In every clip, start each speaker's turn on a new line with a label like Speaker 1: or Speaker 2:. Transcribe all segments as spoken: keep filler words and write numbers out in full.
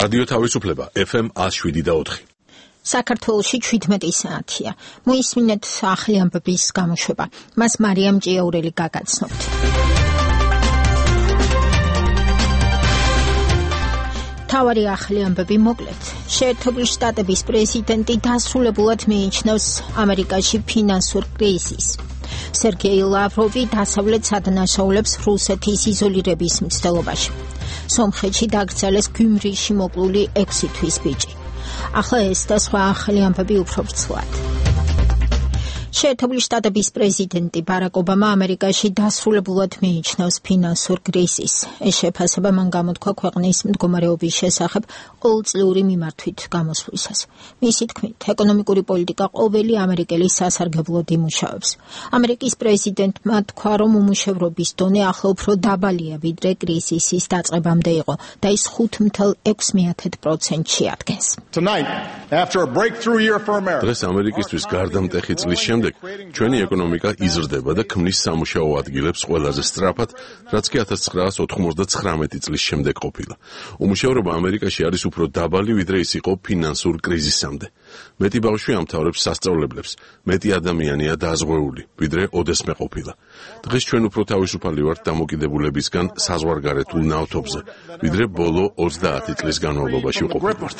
Speaker 1: რადიო თავისუფლება ეფ ემ one oh seven და four.
Speaker 2: საქართველოში seventeen საათია. მოისმინეთ ახალი ამბების გამოშვება. მას მარიამ ჭიაურელი გაგაცნობთ. თავარი ახალი ამბები მოკლედ. შეერთებული შტატების პრეზიდენტი დასრულებულად მიიჩნევს ამერიკაში ფინანსურ კრიზისს. სერგეი ლავროვი დასავლეთ სადანაშაულებს რუსეთის იზოლირების მცდელობაში. სომხეთში დაკრძალეს გიუმრიში მოკლული ექვსი თვის ბიჭი. ახლა ეს და სხვა ახალი ამბები უფრო ვრცლად. შეერთებული შტატების პრეზიდენტი ბარაკ ობამა ამერიკაში დასრულებულად მიიჩნევს ფინანსურ კრიზისს. ეს შეფასება მან გამოთქვა ქვეყნის მდგომარეობის შესახებ ყოველწლიური მიმართვით გამოსვლისას. მისი თქმით, ეკონომიკური პოლიტიკა ყოველი ამერიკელი სასარგებლოდ იმუშავებს. ამერიკის პრეზიდენტმა თქვა, რომ უმუშევრობის დონე ახლა უფრო დაბალია, ვიდრე კრიზისის დაწყებამდე იყო და ის five point six პროცენტში ადგენს.
Speaker 1: დღეს ამერიკისთვის გარდამტეხი წლის შემდეგ ჩვენი ეკონომიკა იზრდება და ქმნის სამუშაო ადგილებს ყველაზე სწრაფად, რაც კი one thousand nine hundred ninety-nine წლის შემდეგ ყოფილა. უმუშევრობა ამერიკაში არის უფრო დაბალი, ვიდრე ის იყო ფინანსურ კრიზისამდე. მეტი ბავშვი ამთავრებს სასწავლებლებს, მეტი ადამიანია დაზღვეული, ვიდრე ოდესმე ყოფილა. დღეს ჩვენ უფრო თავისუფალი ვართ დამოკიდებულებისგან საზღვარგარეთულ ნავთობზე, ვიდრე ბოლო twenty წლის განმავლობაში ვყოფილვართ.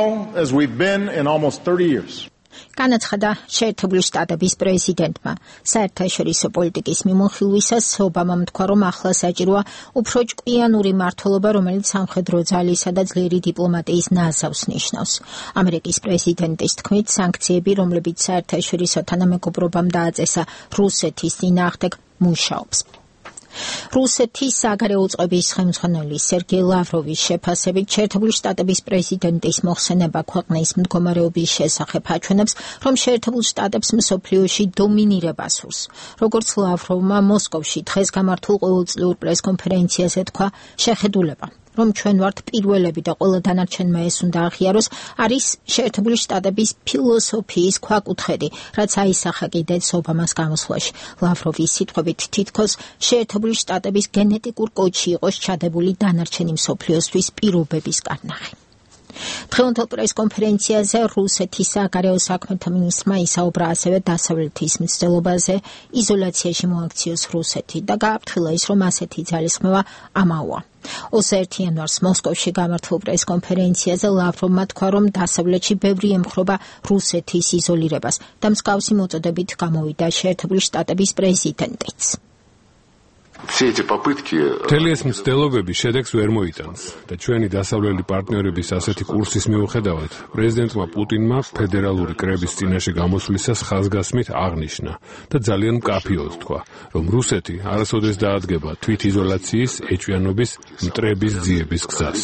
Speaker 2: განაცხადა შეერთებული შტატების პრეზიდენტმა. საერთაშორისო პოლიტიკის მიმოხილვისას ობამამ თქვა, რომ ახლა საჭიროა უფრო ჭკვიანური მმართველობა, რომელიც სამხედრო ძალისა და ძლიერი დიპლომატიის ნაზავს ნიშნავს. ამერიკის პრეზიდენტის თქმით, სანქციები, რომლებიც საერთაშორისო თანამეგობრობამ დააწესა რუსეთის წინააღმდეგ, მუშაობს. რუსეთის საგარეო წყობის ხელმძღვანელი სერგეი ლავროვის შეფასებით შეერთებული შტატების პრეზიდენტის მოხსენება ქვეყნის მდგომარეობის შესახებ აჩვენებს, რომ შეერთებულ შტატებს მსოფლიოში დომინირება სურს. როგორც ლავროვმა მოსკოვში დღეს გამართულ ყოველწლიურ პრესკონფერენციაზე თქვა, შეხედულება, რომ ჩვენ ვართ პირველები და ყველა დანარჩენმა ეს უნდა აღიაროს, არის შეერთებული შტატების ფილოსოფიის ქვაკუთხედი, რაც აისახა კიდეც ობამას გამოსვლაში. ლავროვის სიტყვებით, თითქოს შეერთებული შტატების გენეტიკურ კოდში იყოს ჩადებული დანარჩენი მსოფლიოსთვის პირობების კარნახი. დღევანდელ პრესკონფერენციაზე რუსეთის საგარეო საქმეთა მინისტრმა ისაუბრა ასევე დასავლეთის მცდელობაზე, იზოლაციაში მოაქციოს რუსეთი და გააფრთხილა ის, რომ ასეთი ძალისხმევა ამაოა. twenty-one იანვარს მოსკოვში გამართულ პრესკონფერენციაზე ლავროვმა თქვა, რომ დასავლეთში ბევრი ემხრობა რუსეთის იზოლირებას და მსგავსი მოწოდებით გამოვიდა შეერთებული შტატების პრეზიდენტიც.
Speaker 3: მთელი ეს მცდელობები შედეგს ვერ მოიტანს და ჩვენი დასავლელი პარტნიორების ასეთი კურსის მიუხედავად პრეზიდენტმა პუტინმა ფედერალური კრების წინაშე გამოსვლისას ხაზგასმით აღნიშნა და ძალიან მკაფიოდ თქვა, რომ რუსეთი არასოდეს დაადგება თვითიზოლაციის, ეჭვიანობის, მტრების ძიების გზას.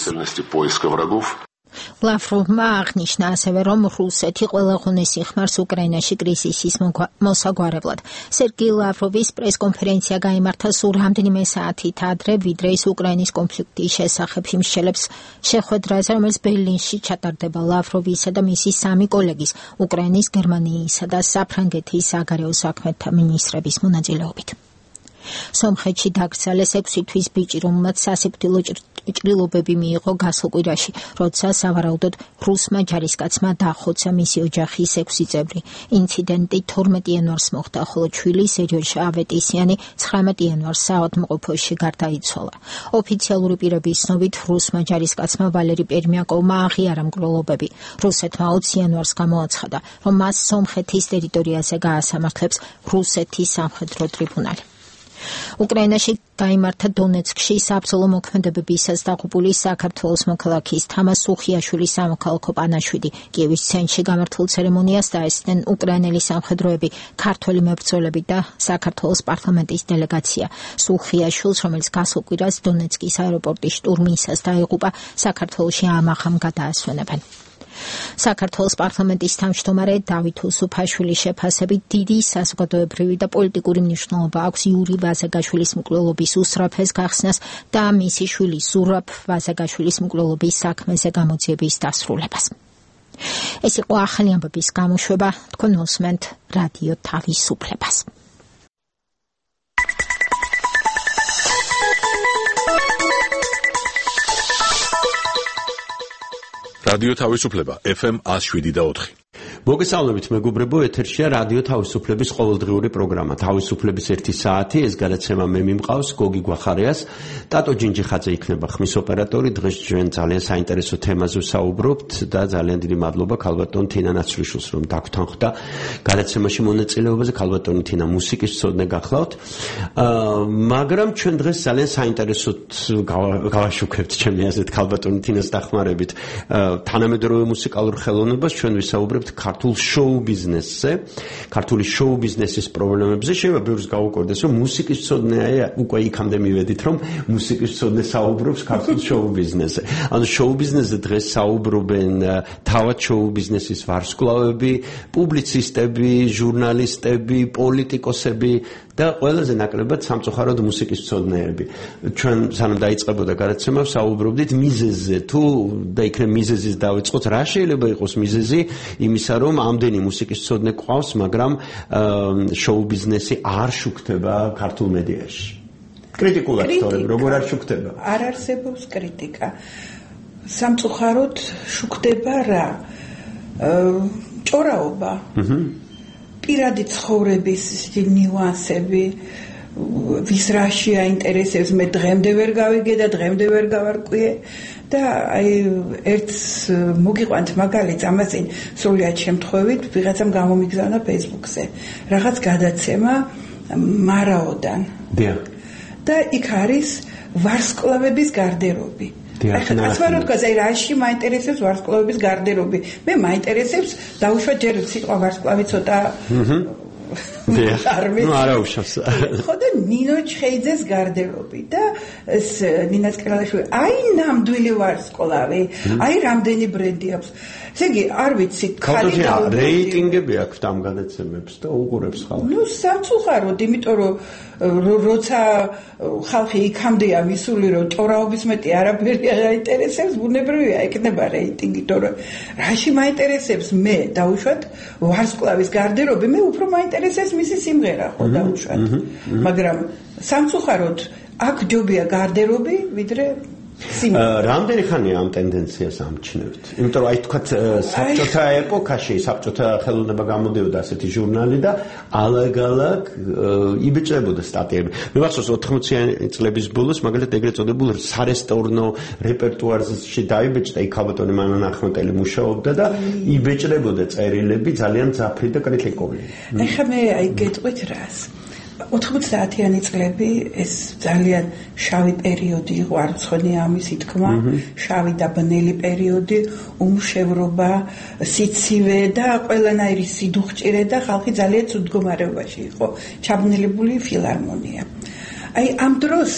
Speaker 2: ლავროვმა აღნიშნა ასევე, რომ რუსეთი ყველა ღონეს იხმარს უკრაინაში კრიზისის მოსაგვარებლად. სერგეი ლავროვის პრესკონფერენცია გაიმართა სულ რამდენიმე საათით ადრე, ვიდრე ის უკრაინის კონფლიქტის შესახებ იმსჯელებს შეხვედრაზე, რომელიც ბერლინში ჩატარდება ლავროვისა და მისი სამი კოლეგის, უკრაინის, გერმანიისა და საფრანგეთის საგარეო საქმეთა მინისტრების მონაწილეობით. სომხეთში დაკრძალეს ექვსი თვის ბიჭი, რომელმაც სასიკვდილო ჭრილობები მიიღო გასულ კვირაში, როცა სავარაუდოდ რუსმა ჯარისკაცმა დაახოცა მისი ოჯახის ექვსი წევრი. ინციდენტი twenty იანვარს მოხდა, ხოლო ჩვილი სერიოჟ ავეტისიანი nineteen იანვარს საავადმყოფოში გარდაიცვალა. ოფიციალური პირების ცნობით, რუსმა ჯარისკაცმა ვალერი პერმიაკოვმა აღიარა მკვლელობები. რუსეთმა twenty იანვარს გამოაცხადა, რომ მას სომხეთის ტერიტორიაზე გაასამართლებს რუსეთის სამხედრო ტრიბუნალი. უკრაინაში გაიმართა დონეცკში საბრძოლო მოქმედებებისას დაღუპული საქართველოს მოქალაქის თამაზ სუხიაშვილის სამოქალაქო პანაშვიდი. კიევის ცენტრში გამართულ ცერემონიას დაესწრნენ უკრაინელი სამხედროები, ქართველი მებრძოლები და საქართველოს პარლამენტის დელეგაცია. სუხიაშვილს, რომელიც გასულ კვირას დონეცკის აეროპორტის შტურმისას დაიღუპა, საქართველოში ამაღამ გადაასვენებენ. საქართველოს პარლამენტის თავმჯდომარე დავით უსუფაშვილის შეფასებით დიდი საზოგადოებრივი და პოლიტიკური მნიშვნელობა აქვს იური ვაზაგაშვილის მკვლელობის უსწრაფეს გახსნას და მისი შვილის ზურაბ ვაზაგაშვილის მკვლელობის საქმეზე გამოძიების დასრულებას. ეს იყო ახალი ამბების გამოშვება, თქვენ მოსმენთ რადიო თავისუფლებას.
Speaker 1: რადიო თავისუფლება ეფ ემ one oh seven და four.
Speaker 4: მოგესალმებით მეგობრებო, ეთერშია რადიო თავისუფლების ყოველდღიური პროგრამა თავისუფლების ერთი საათი. ეს გადაცემა მე მიმყავს გოგი გვახარიას, ტატო ჯინჯიხაძე იქნება ხმის ოპერატორი. დღეს ჩვენ ძალიან საინტერესო თემაზე ვსაუბრობთ და ძალიან დიდი მადლობა ქალბატონ თინა ნაცვლიშვილს, რომ დაგვთანხმდა გადაცემაში მონაწილეობაზე. ქალბატონი თინა მუსიკის მცოდნე გახლავთ, მაგრამ ჩვენ დღეს ძალიან საინტერესოდ გავაშუქებთ ჩემი აზრით ქალბატონი თინას დახმარებით თანამედროვე მუსიკალურ ხელოვნებას. ჩვენ ვისაუბრებთ ქართულ შოუ ბიზნესზე, ქართული შოუ ბიზნესის პრობლემებზე. შეიძლება ბევრს გაუკვირდეს, რომ მუსიკის მცოდნეა, უკვე იქამდე მივედით, რომ მუსიკის მცოდნე საუბრობს ქართულ შოუ ბიზნესზე. ანუ შოუ ბიზნესზე დღეს საუბრობენ თავად შოუ ბიზნესის ვარსკვლავები, პუბლიცისტები, ჟურნალისტები, პოლიტიკოსები და ყველაზე ნაკლებად სამწუხაროდ მუსიკის მცოდნეები. ჩვენ სანამ დაიწყებოდა გადაცემა საუბრობდით მიზეზზე, თუ და იქნებ მიზეზის დავიწყოთ, რა შეიძლება იყოს მიზეზი იმისა, რომ ამდენი მუსიკის მცოდნე ყავს, მაგრამ შოუ ბიზნესი არ შუქდება ქართულ მედიაში. კრიტიკულად თორემ როგორ არ შუქდება?
Speaker 5: არ არსებობს კრიტიკა. სამწუხაროდ შუქდება რა? ჭორაობა. პირადი ცხოვრების ნიუანსები, ვის რაში აინტერესებს, მე დღემდე ვერ გავიგე და დღემდე ვერ გავარკვიე და აი ერთს მოგიყვანთ მაგალითს, ამასინ სრულად შემთხვევით ვიღაცამ გამომიგზავნა Facebook-ზე რაღაც გადაცემა მარაოდან.
Speaker 4: დიახ.
Speaker 5: და იქ არის ვარსკვლავების გარდერობი. ასვაროთ გაზა რაში მაინტერესებს ვარსკვლავების გარდერობი. მე მაინტერესებს დაუშვათ ჯერ სიტყვა ვარსკვლავი ცოტა
Speaker 4: არ მე არა უშავს.
Speaker 5: ხო და ნინო ჩხეიძეს გარდერობი და ეს ნინა სკრალაშვილი აი ნამდვილი ვარსკვლავი, აი რამდენი ბრენდი აქვს. ესე იგი არ ვიცი
Speaker 4: ხალი და რეიტინგები აქვს ამ გადაცემებს და უყურებს ხალხი.
Speaker 5: ნუ სამწუხაროდ, იმიტომ რომ როცა ხალხი იქამდეა ვისული, რომ ჭორაობის მეტი არაფერი აინტერესებს, ბუნებრივია ეკნება რეიტინგი, თორემ რაში მაინტერესებს მე დაუშვათ ვარსკვლავის გარდერობი, მე უფრო მაინტერესებს მისი სიმღერა, ხო დაუშვათ. მაგრამ სამწუხაროდ აქ ჯობია გარდერობი, ვიდრე
Speaker 4: რამდენი ხანია ამ ტენდენციას ამჩნევთ? იმიტომ რომ აი თქვათ საბჭოთა ეპოქაში საბჭოთა ხელოვნება გამოდიოდა ასეთი ჟურნალი და ალაგ-ალაგ იბეჭდებოდა სტატიები. მე მახსოვს ოთხმოციანი წლების ბოლოს მაგალითად ეგრეთ წოდებულ სარესტორნო რეპერტუარში დაიბეჭდა იქ ქალბატონი მანან ახმეტელი მუშაობდა და იბეჭდებოდა წერილები ძალიან ძაფრი და კრიტიკული.
Speaker 5: ეხლა მე აი გეტყვით რას ოთხმოცდაათიანი წლები ეს ძალიან შავი პერიოდი იყო, არ მცხონია ამისი თქმა, შავი და ბნელი პერიოდი, უმშევრობა, სიცივე და ყველანაირი სიდუხჭირე და ხალხი ძალიან ცუდ მდგომარეობაში იყო, ჩაბნელებული ფილარმონია. აი ამ დროს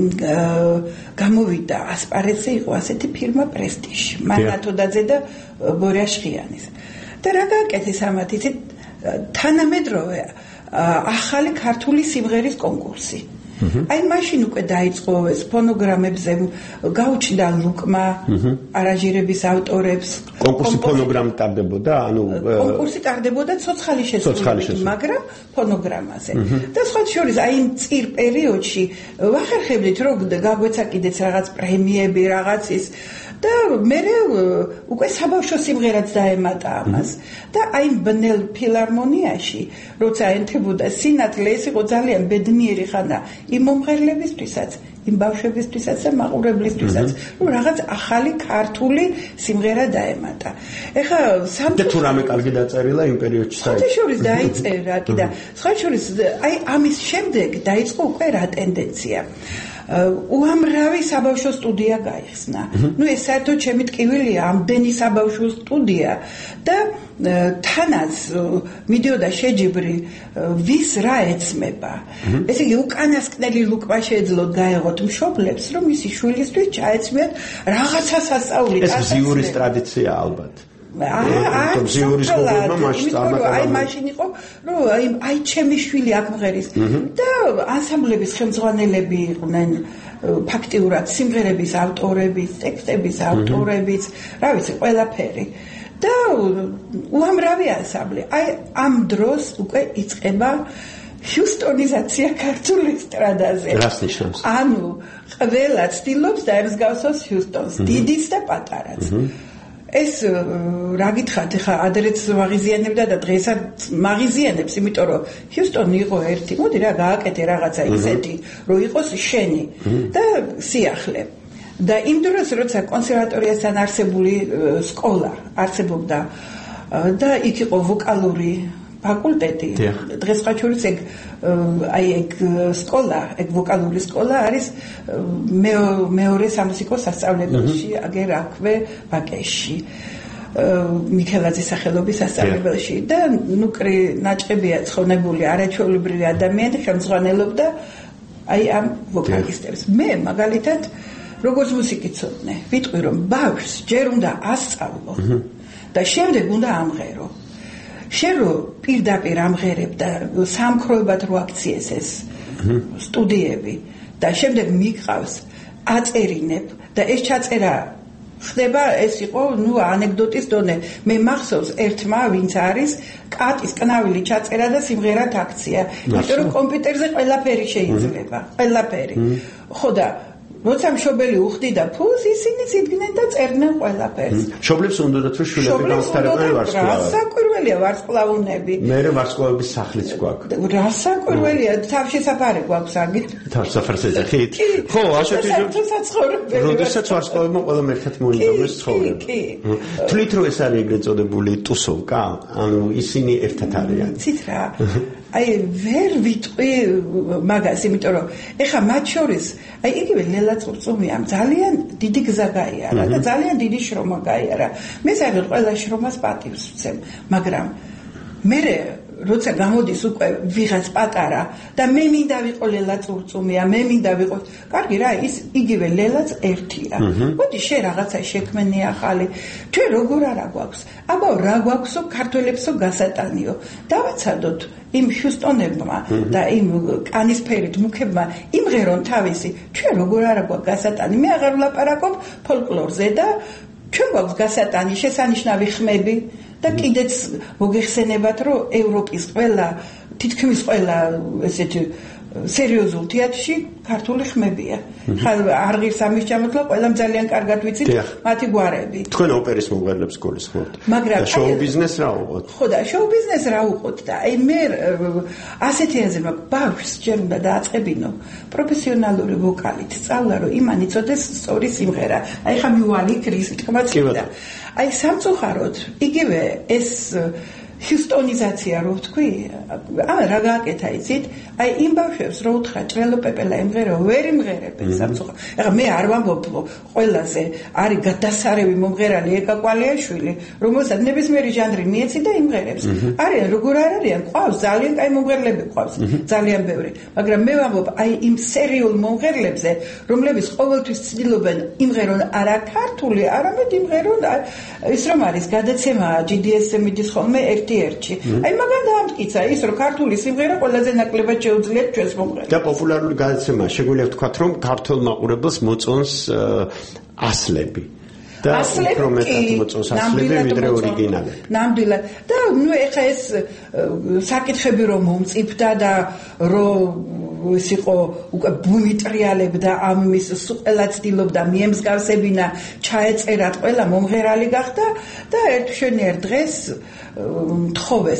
Speaker 5: გამოვიდა ასპარეზზე იყო ასეთი ფირმა პრესტიჟი, მანათოდაძე და ბორაშხიანის. და რა გააკეთეს ამათ, იცით, თანამედროვე ახალი ქართული სიმღერის კონკურსი. აი მაშინ უკვე დაიწყო ეს ფონოგრამებზე გაუჩნდა ლუკმა არაჟირების ავტორებს.
Speaker 4: კონკურსი ფონოგრამ ტარდებოდა, ანუ
Speaker 5: კონკურსი ტარდებოდა ცოცხალი შესრულებით, მაგრამ ფონოგრამაზე. და სხვა შორის აი იმ წირ პერიოდში ვახერხებდით, რომ გაგვეცა კიდეც რაღაც პრემიები, რაღაც ის და მე უკვე საბავშვო სიმღერაც დაემატა ამას. და აი ბნელ ფილარმონიაში, როცა ენტებოდა სინათლე, ეს იყო ძალიან ბედნიერი ხანა იმ მომღერლებისთვისაც, იმ ბავშვებისთვისაც და მაყურებლისთვისაც, რომ რაღაც ახალი ქართული სიმღერა დაემატა. ეხლა
Speaker 4: და თუ რამე კარგი დაწერილა იმ პერიოდში საერთოდ.
Speaker 5: სხვა შორის დაიწერა კიდე. სხვა შორის აი ამის შემდეგ დაიწყო უკვე რა ტენდენცია. უამრავი საბავშვო სტუდია გაიხსნა. ნუ ეს საერთოდ ჩემი ტკივილია, ამდენი საბავშვო სტუდია და თანაც მიდიოდა შეჯიბრი ვის რა ეცმება. ესე იგი უკანასკნელი ლუკმა შეეძლოთ გაეღოთ მშობლებს, რომ მისი შვილისთვის ჩაეცმიათ რაღაცა სასწაული.
Speaker 4: ეს ბზიურის ტრადიცია ალბათ.
Speaker 5: აა
Speaker 4: ბზიურის პრობლემა მაშინ წარმატება.
Speaker 5: აი მაშინ იყო, რომ აი აი ჩემი შვილი აქ მღერის და ანსამბლების ხელმძღვანელები იყვნენ ფაქტიურად სიმღერების ავტორების, ტექსტების ავტორების, რა ვიცი, ყველაფერი. და უამრავი ანსამბლი. აი ამ დროს უკვე იწყება ჰიუსტონიზაცია ქართულ ესტრადაზე.
Speaker 4: რას ნიშნავს?
Speaker 5: ანუ ყველა ცდილობს დაემსგავსოს ჰიუსტონს, დიდიც და პატარაც. ეს რა გითხათ, ხა ადრეც მაღიზიანებდა და დღესაც მაღიზიანებს, იმიტომ რომ ჰიუსტონი იყო ერთი, მოდი რა გააკეთე რაღაცა ისეთი, რომ იყოს შენი და სიახლე. და იმ დროს როცა კონსერვატორიასთან არსებული სკოლა არსებობდა და იქ იყო ვოკალური ფაკულტეტი, დღეს ხაჩურის ეგ აი ეგ სკოლა, ეგ ვოკალური სკოლა არის მეორე სამუსიკო სასწავლებელში, აგერ აქვე ბაკეში. მიქელაძის სახელობის სასწავლებელში და ნუ ნაჭყებია ცხონებული არაჩვეულებრივი ადამიანი ხელმძღვანელობდა აი ამ ვოკალისტებს. მე მაგალითად როგორც მუსიკიცოდნე, ვიტყვი რომ ბავშვს ჯერ უნდა ასწავლო და შემდეგ უნდა ამღერო. შენ რო პირდაპირ ამღერებ და სამქროებად რო აქციეს ეს სტუდიები და შემდეგ მიყავს აწერინებ და ეს ჩაწერა ხდება, ეს იყო ნუ ანეკდოტის დონე. მე მახსოვს ერთმა ვინც არის კატის კნავილი ჩაწერა და სიმღერად აქცია, იმიტომ რომ კომპიუტერზე ყველაფერი შეიძლება, ყველაფერი. ხო და როცა მშობელი უხდიდა ფულს, ისინი იდგნენ და წერდნენ ყველაფერს.
Speaker 4: მშობლებს უნდათ რომ შვილები განსწრაფდნენ ვარსკვლავად.
Speaker 5: რა საკვირველია ვარსკვლავუნები.
Speaker 4: მე ვარსკვლავების სახლიც გვაქვს.
Speaker 5: რა საკვირველია, თავშესაფარი გვაქვს აგერ.
Speaker 4: თავშესაფარს ეძახით? ხო, ასეთი
Speaker 5: საცხოვრებელი.
Speaker 4: როდესაც ვარსკვლავებმა ყველამ ერთად მოინდომეს ცხოვრება.
Speaker 5: კი, კი.
Speaker 4: თვლით რომ ეს არის ეგრეთ წოდებული ტუსოვკა? ანუ ისინი ერთად არიან.
Speaker 5: ცით რა. აი ვერ ვიტყვი მაგას, იმიტომ რომ ეხა მათ შორის აი იგივე ლელა წურწუმიამ ძალიან დიდი გზა გაიარა და ძალიან დიდი შრომა გაიარა. მე საერთოდ ყველა შრომას პატივს ვცემ, მაგრამ მე როცა გამოდის უკვე ვიღაც პატარა და მე მინდა ვიყო ლელა წურწუმია, მე მინდა ვიყო, კარგი რა, ის იგივე ლელაც ერთია. მოდი შე რაღაცა შექმენი ახალი. ჩვენ როგორ არა გვაქვს? აბა რა გვაქვსო ქართველებსო გასატანიო. დავაცადოთ იმ ჰიუსტონებმა და იმ კანისფერით მუქებმა იმღერონ თავისი. ჩვენ როგორ არა გვაქვს გასატანი? მე აღარ ვლაპარაკობ ფოლკლორზე და ჩვენ გვაქვს გასატანი, შესანიშნავი ხმები და კიდეც მოგეხსენებათ, რომ ევროპის ყველა, თითქმის ყველა ესეთი სერიოზულ თეატრში ქართული ხმებია. ხალ არ ღირს ამის ჩამოთვლა, ყველამ ძალიან კარგად ვიცით მათი გვარები.
Speaker 4: თქვენ ოპერის მომღერლებს გულისხმობთ.
Speaker 5: მაგრამ
Speaker 4: შოუ ბიზნეს რა უყოთ?
Speaker 5: ხო და შოუ ბიზნეს რა უყოთ და აი მე ასეთი აზრი მაქვს, ბავშვს ჯერ უნდა დააწყებინო პროფესიონალური ვოკალით სწავლა, რომ იმან იცოდეს სწორი სიმღერა. აი ხა მივალი კრის თქმაც და აი სამწუხაროდ იგივე ეს ჰიუსტონიზაცია რო ვთქვი, ამ რა გააკეთა იცით? აი იმ ბავშვებს რო უთხრა ჭრელო პეპელა იმღერო, ვერ იმღერებენ სამწუხაროდ. ეხლა მე არ ვამბობ ყველაზე არის გადასარევი მომღერალი ეკა კვალიაშვილი, რომელსაც ნებისმიერი ჟანრი მიეცი და იმღერებს. არიან როგორ არ არიან? ყავს ძალიან კაი მომღერლები ყავს, ძალიან ბევრი. მაგრამ მე ვამბობ აი იმ სერიულ მომღერლებზე, რომლებიც ყოველთვის ცდილობენ იმღერონ არა ქართული, არამედ იმღერონ ის რომ არის გადაცემა ჯი დი ეს მიდის ხოლმე ერთი-ერთში. აი მაგან დაამტკიცა ის, რომ ქართული სიმღერა ყველაზე ნაკლებად შეუძლიათ ჩვენს მომღერლებს.
Speaker 4: და პოპულარული გადაცემა, შეგვიძლია ვთქვათ, რომ ქართულ მაყურებელს მოწონს ასლები. და უფრო მეტად მოწონს ასლები, ვიდრე ორიგინალები.
Speaker 5: ნამდვილად. და ნუ ეხა ეს საკითხები რომ მომწიფდა და რომ ის იყო უკვე ბუნი ტრიალებდა ამ მის ყველა ცდილობდა მიემსგავსებინა, ჩაეწერათ, ყველა მომღერალი გახდა და ერთ შენიერ დღეს თხოვეს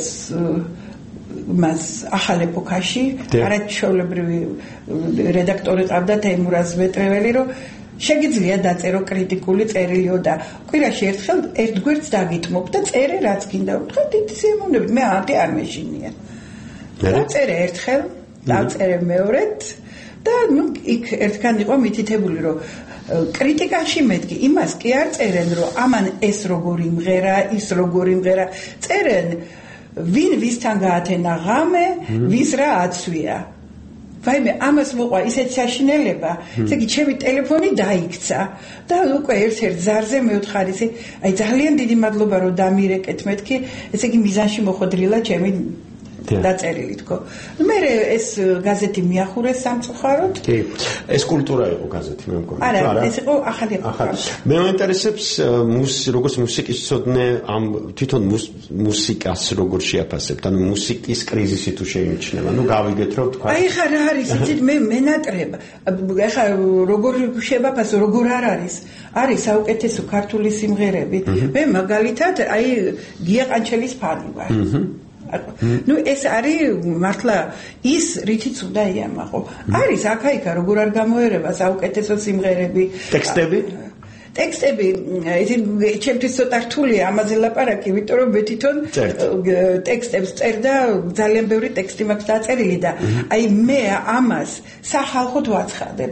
Speaker 5: მას ახალ ეპოქაში არაჩვეულებრივი რედაქტორი ყავდა თეიმურაზ ვეტრეველი, რომ შეგიძლია დაწერო კრიტიკული წერილიო და კვირაში ერთხელ ერთგვერდს დაგიტმობ და წერე რაც გინდა. ვთქვა დიდი სიამოვნებით, მე ამათი არ მეშინია. დაწერე ერთხელ, დავწერე მეორედ და ნუ იქ ერთგან იყო მითითებული, რომ კრიტიკაში მეთქი იმას კი არ წერენ, რომ ამან ეს როგორ იმღერა, ის როგორ იმღერა, წერენ ვინ ვისთან გაათენა ღამე, ვის რა აცვია. ვაიმე, ამას მოყვა ისეთ საშინელება, ესე იგი ჩემი ტელეფონი დაიქცა და უკვე ერთ-ერთ ზარზე მეუთხარი, აი ძალიან დიდი მადლობა რომ დამირეკეთ მეთქი, ესე იგი მიზანში მოხდრილა ჩემი დაწერილი თქო. მე ეს გაზეთი მიახურეს სამწუხაროდ.
Speaker 4: კი. ეს კულტურა იყო გაზეთი მე მგონი.
Speaker 5: არა, ეს იყო ახალი
Speaker 4: ახალი. მე მაინტერესებს როგორც მუსიკისწოდნე ამ თვითონ მუსიკას როგორ შეაფასებთ? ანუ მუსიკის კრიზისი თუ შეიმჩნევა. ნუ გავიგეთ რომ თქვა.
Speaker 5: აი ხარ არის იცით მე მენატრება. ეხლა როგორ შევაფასო, როგორ არ არის? არის საუკეთესო ქართული სიმღერები. მე მაგალითად აი გია ყანჩელის ფანი ვარ. ნუ ეს არის მართლა ის რითიც უნდა იამაყო. არის აქა-იქა როგორ არ გამოერება საუკეთესო სიმღერები.
Speaker 4: ტექსტები?
Speaker 5: ტექსტები, ისინი ჩემთვის ცოტა რთულია ამაზე ლაპარაკი, იმიტომ რომ მე თვითონ ტექსტებს წერ და ძალიან ბევრი ტექსტი მაქვს დაწერილი და აი მე ამას სახალხოდ ვაცხადებ.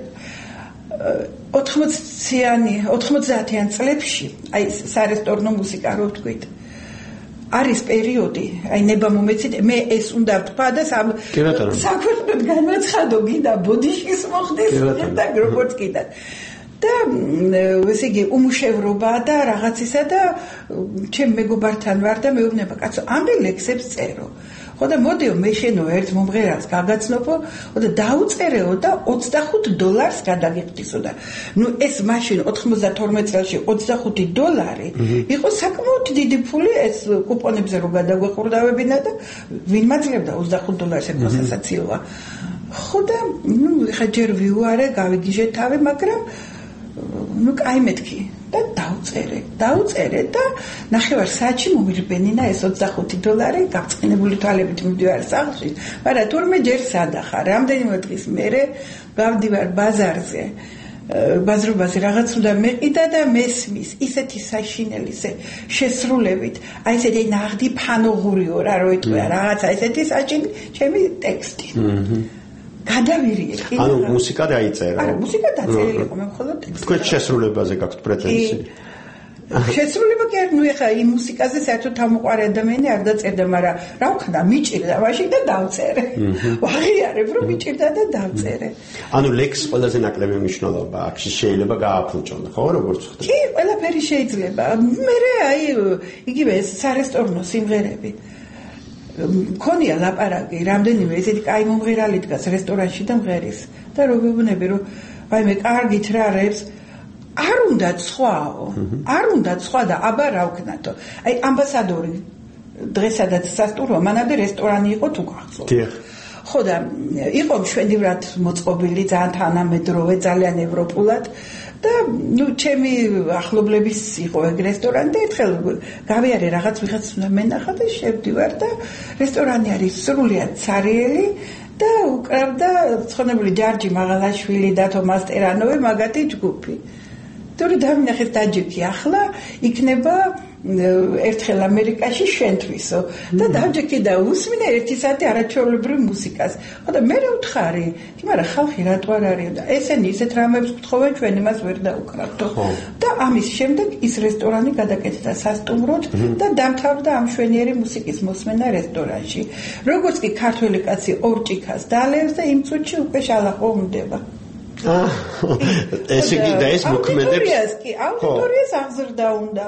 Speaker 5: ოთხმოციანი, ოთხმოცდაათიან წლებში, აი სარესტორნო მუსიკა რო ვთქვით. არის პერიოდი, აი ნება მომეცით, მე ეს უნდა ვთქვა და საქვეყნოდ განაცხადო, გინდა ბოდიშის მოხდეს და როგორც კიდე. და ესე იგი უმუშევრობა და რაღაცისა და ჩემ მეგობართან ვარ და მეუბნება, კაცო, ამბე ლექსებს წერო. ხო და მოდიო მე შენო ერთ მომღერალს გაგაცნობო, ხო და დაუწერეო და ოცდახუთ დოლარს გადაგიხდისო და ნუ ეს მაშინ ოთხმოცდათორმეტ წელში ოცდახუთი დოლარი იყო საკმაოდ დიდი ფული, ეს კუპონებზე რო გადაგვეყურდავებინა და ვინ მაძლევდა ოცდახუთ დოლარს ეკო სასაცილოა. ხო და ნუ ხა ჯერ ვიუარე, გავიგიჟე თავი, მაგრამ ნუ კაი მეთქი და დაუწერე, დაუწერე და ნახევარ საათში მომირბენინა ეს ოცდახუთი დოლარი, გაწყინებული თვალებით მივდივარ სახლში, მაგრამ თურმე ჯერ სადახარ, რამდენიმე დღის მერე გავდივარ ბაზარზე, ბაზრობაზე რაღაც უნდა მეყიდა და მესმის, ისეთი საშინელი შესრულებით, აი ესეთი ნაღდი ფანოღურიო რა რო იტყვია, რაღაცა ესეთი საჭინელი, ჩემი ტექსტი. გადავირიე.
Speaker 4: ანუ მუსიკა დაიწერა.
Speaker 5: არა, მუსიკა დაწერილი იყო, მე მხოლოდ ტექსტი.
Speaker 4: თქვენ შესრულებაზე გაქვთ პრეტენზია?
Speaker 5: შესრულება კი არ, ნუ ეხა იმ მუსიკაზე საერთოდ თავმოყარი ადამიანი არ დაწერდა, მაგრამ რა ვქნა, მიჭირდა მაშინ და დავწერე. ვაღიარებ, რომ მიჭირდა და დავწერე.
Speaker 4: ანუ ლექს ყველაზე ნაკლები მნიშვნელობა აქვს, შეიძლება გააფუჭონ, ხო, როგორც ხდება?
Speaker 5: კი, ყველაფერი შეიძლება. მე აი იგივე სარესტორნო სიმღერები. მქონია ლაპარაკი, რამდენიმე ესეთი კაი მომღერალი დგას რესტორანში და მღერის და რო ვიბნები რომ აი მე კარგით რა რებს არ უნდა სხვაო, არ უნდა სხვა და აბა რა ვქნათო. აი ამბასადორი დღესაც სასტუმრო მანამდე რესტორანი იყო თუ გახსოვთ. ხო და იყო მშვენივრად მოწყობილი, ძალიან თანამედროვე, ძალიან ევროპულად და ნუ ჩემი ახლობლების იყო ეგ რესტორანი და ერთხელ გავიარე რაღაც ვიღაც უნდა მენახა და შევდივარ და რესტორანი არის სრულიად ცარიელი და უკრავდა ცხონებული ჯარჯი მაღალაშვილი და თომას ტერანოვი მაგათი ჯგუფი. თორე დავინახეთ დაჯექი ახლა იქნება ერთხელ ამერიკაში შენთვისო და დავჯექი და უსმინე ერთი საათი არაჩვეულებრივ მუსიკას. ხო და მე ვთხარი, კი მაგრამ ხალხი რატო არ არის და ესენი ისეთ რამებს გთხოვენ, ჩვენ იმას ვერ დაუკრავთო. და ამის შემდეგ ის რესტორანი გადაკეთდა სასტუმროდ და დამთავრდა ამ შვენიერი მუსიკის მოსმენა რესტორანში. როგორც კი ქართველი კაცი ორ ჭიქას დალევს და იმ წუთში უკვე შალაყო უნდება.
Speaker 4: აა ეს იგი და ეს მოქმედებს.
Speaker 5: კი, აუდიტორიას აღზრდა უნდა.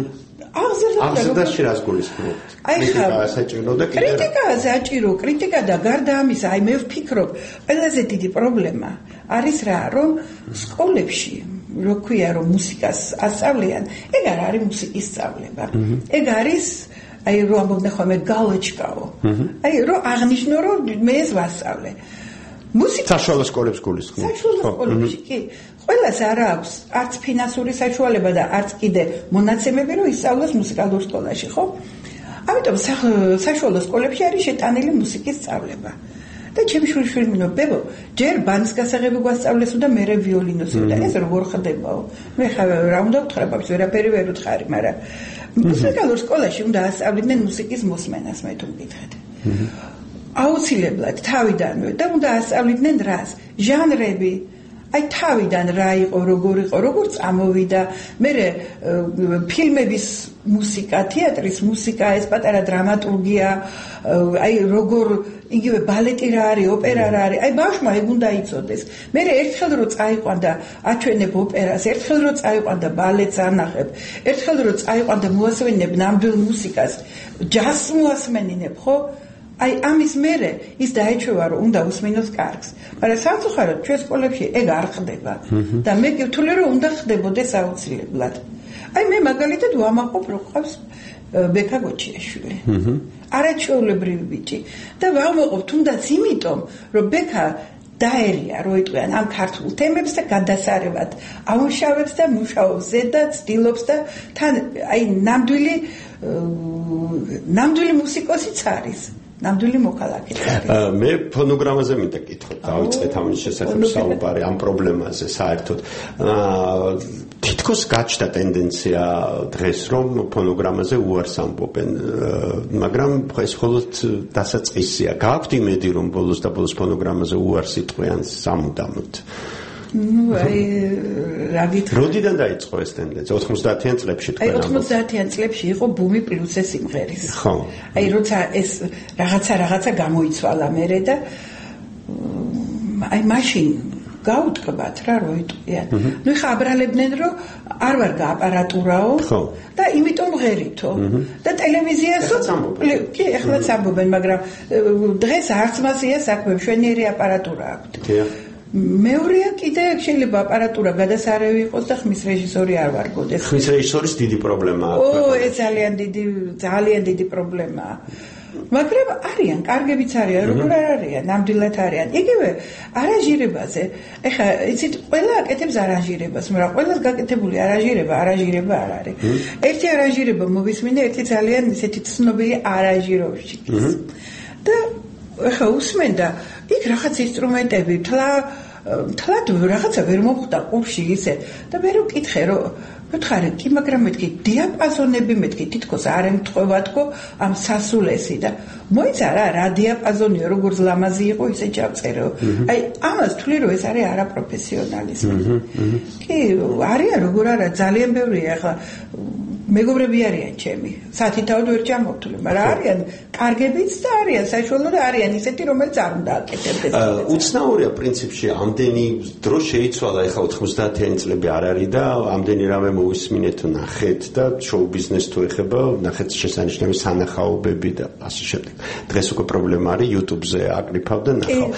Speaker 4: აღზრდაში რას გულისხმობთ? კრიტიკაა საჭირო და კიდე
Speaker 5: კრიტიკაა საჭირო, კრიტიკა და გარდა ამისა, აი მე ვფიქრობ, ყველაზე დიდი პრობლემა არის რა, რომ სკოლებში რო ქვია რომ მუსიკას ასწავლიან, ეგ არ არის მუსიკის სწავლება. ეგ არის აი რო ამბობდნენ ხოლმე გალოჩკაო. აი რო აღნიშნო რომ მე ეს ვასწავლე. მუსიკა
Speaker 4: საშუალო სკოლებს გულისხმობთ.
Speaker 5: საშუალო სკოლებში კი. ყველას არ აქვს არც ფინანსური საშუალება და არც კიდე მონაცემები რომ ისწავლოს მუსიკალურ სკოლაში, ხო? ამიტომ საშუალო სკოლებში არის შეტანილი მუსიკის სწავლება. და ჩემი შვილიშვილი მინო ბებო, ჯერ ბანდის გასაღები გვასწავლესო და მერე ვიოლინოსი და ეს როგორ ხდებაო? მე ხა რა უნდა ვთხრა ბაბის, ვერაფერი ვერ ვთხარი, მაგრამ მუსიკალურ სკოლაში უნდა ასწავლიდნენ მუსიკის მოსმენას, მე თუ მკითხეთ. აუცილებლად თავიდანვე და უნდა ასწავლიდნენ რას? ჟანრები. აი თავიდან რა იყო, როგორ იყო, როგორ წამოვიდა, მე ფილმების მუსიკა, თეატრის მუსიკა, ეს პატარა დრამატურგია, აი როგორ იგივე ბალეტი რა არის, ოპერა რა არის, აი ბავშვმა ეგ უნდა იცოდეს. მე ერთხელ რო წაიყვანდა აჩვენებ ოპერას, ერთხელ რო წაიყვანდა ბალეტს ანახებ, ერთხელ რო წაიყვანდა მოასმენინებ ნამდვილ მუსიკას, ჯაზს მოასმენინებ, ხო? აი ამის მერე ის დაეჩვევა რომ უნდა უსმინოს კარგს, მაგრამ სამწუხაროდ ჩვენ სკოლებში ეგ არ ხდება და მე გითვლი რომ უნდა ხდებოდეს აუცილებლად. აი მე მაგალითად ვამაყობ რომ ყავს ბექა გოჩიაშვილი. არაჩვეულებრივი ბიჭი და ვამაყობ თუნდაც იმიტომ რომ ბექა დაერია რო იტყვიან ამ ქართულ თემებს და გადასარევად ამუშავებს და მუშაობს და ცდილობს და თან აი ნამდვილი ნამდვილი მუსიკოსიც არის. ნამდვილი მოქალაქე.
Speaker 4: მე ფონოგრამაზე მინდა კითხოთ, დავიწყეთ ამის შესახებ საუბარი ამ პრობლემაზე საერთოდ. თითქოს გაჩნდა ტენდენცია დღეს რომ ფონოგრამაზე უარს ამბობენ, მაგრამ ეს მხოლოდ დასაწყისია. გააქვთ იმედი რომ ბოლოს და ბოლოს ფონოგრამაზე უარს იტყვიან სამუდამოდ?
Speaker 5: ნუ აი რა გითხრა.
Speaker 4: როდიდან დაიწყო ეს ტენდენცია? ოთხმოცდაათიან წლებში თქვენ
Speaker 5: ამბობთ. აი ოთხმოცდაათიან წლებში იყო ბუმი პლუსზე სიმღერის.
Speaker 4: ხო.
Speaker 5: აი როცა ეს რაღაცა რაღაცა გამოიცვალა მერე და აი მაშინ გაუტკბათ რა რო იტყვიან. ნუ ხა აბრალებდნენ რომ არ ვარ გააპარატურაო და იმიტომ ღერითო და ტელევიზიასო კი ეხლაც ამბობენ, მაგრამ დღეს არც მასია საქმე, შვენიერი აპარატურა აქვთ. მეორეა კიდე შეიძლება აპარატურა გადასარევი იყოს და ხმის რეჟისორი არ ვარგოდეს.
Speaker 4: ხმის რეჟისორის დიდი პრობლემაა.
Speaker 5: ო, ეს ძალიან დიდი ძალიან დიდი პრობლემაა. მაგრამ არიან, კარგებიც არიან, როგორ არ არიან, ნამდვილად არიან. იგივე არანჟირებაზე. ეხლა იცით, ყველა აკეთებს არანჟირებას, მაგრამ ყველას გაკეთებული არანჟირება, არანჟირება არ არის. ერთი არანჟირება მოვისმინე, ერთი ძალიან ისეთი ცნობილი არანჟიროვщик. და ეხლა უსმენდა იქ რაღაც ინსტრუმენტები, თლა თლად რაღაცა ვერ მოხვდა ყურში ისე და მე რო კითხე რომ ვითხარი კი, მაგრამ მეთქი დიაპაზონები მეთქი თითქოს არ ემთხვევათქო ამ სასულესი და მოიცა რა რა დიაპაზონია როგორც ლამაზი იყო ისე ჩავწერო. აი ამას თვლი რომ ეს არის არაპროფესიონალიზმი. კი არიან როგორ არა ძალიან ბევრია ახლა მეგობრები არიან ჩემი. სათითაოდ ვერ ჩამოვთვლი, მაგრამ არიან კარგებიც და არიან საშუალო და არიან ისეთი რომელიც არ უნდა აკეთებდეს.
Speaker 4: უცნაურია პრინციპში ამდენი დრო შეიცვალა, ეხლა ოთხმოცდაათიანი წლები არ არის და ამდენი რამე მოვისმინეთ, ნახეთ და შოუ ბიზნეს თუ ეხება, ნახეთ შესანიშნავი სანახაობები და ასე შემდეგ. დღეს უკვე პრობლემა არის YouTube-ზე აკრიფავ და ნახავ.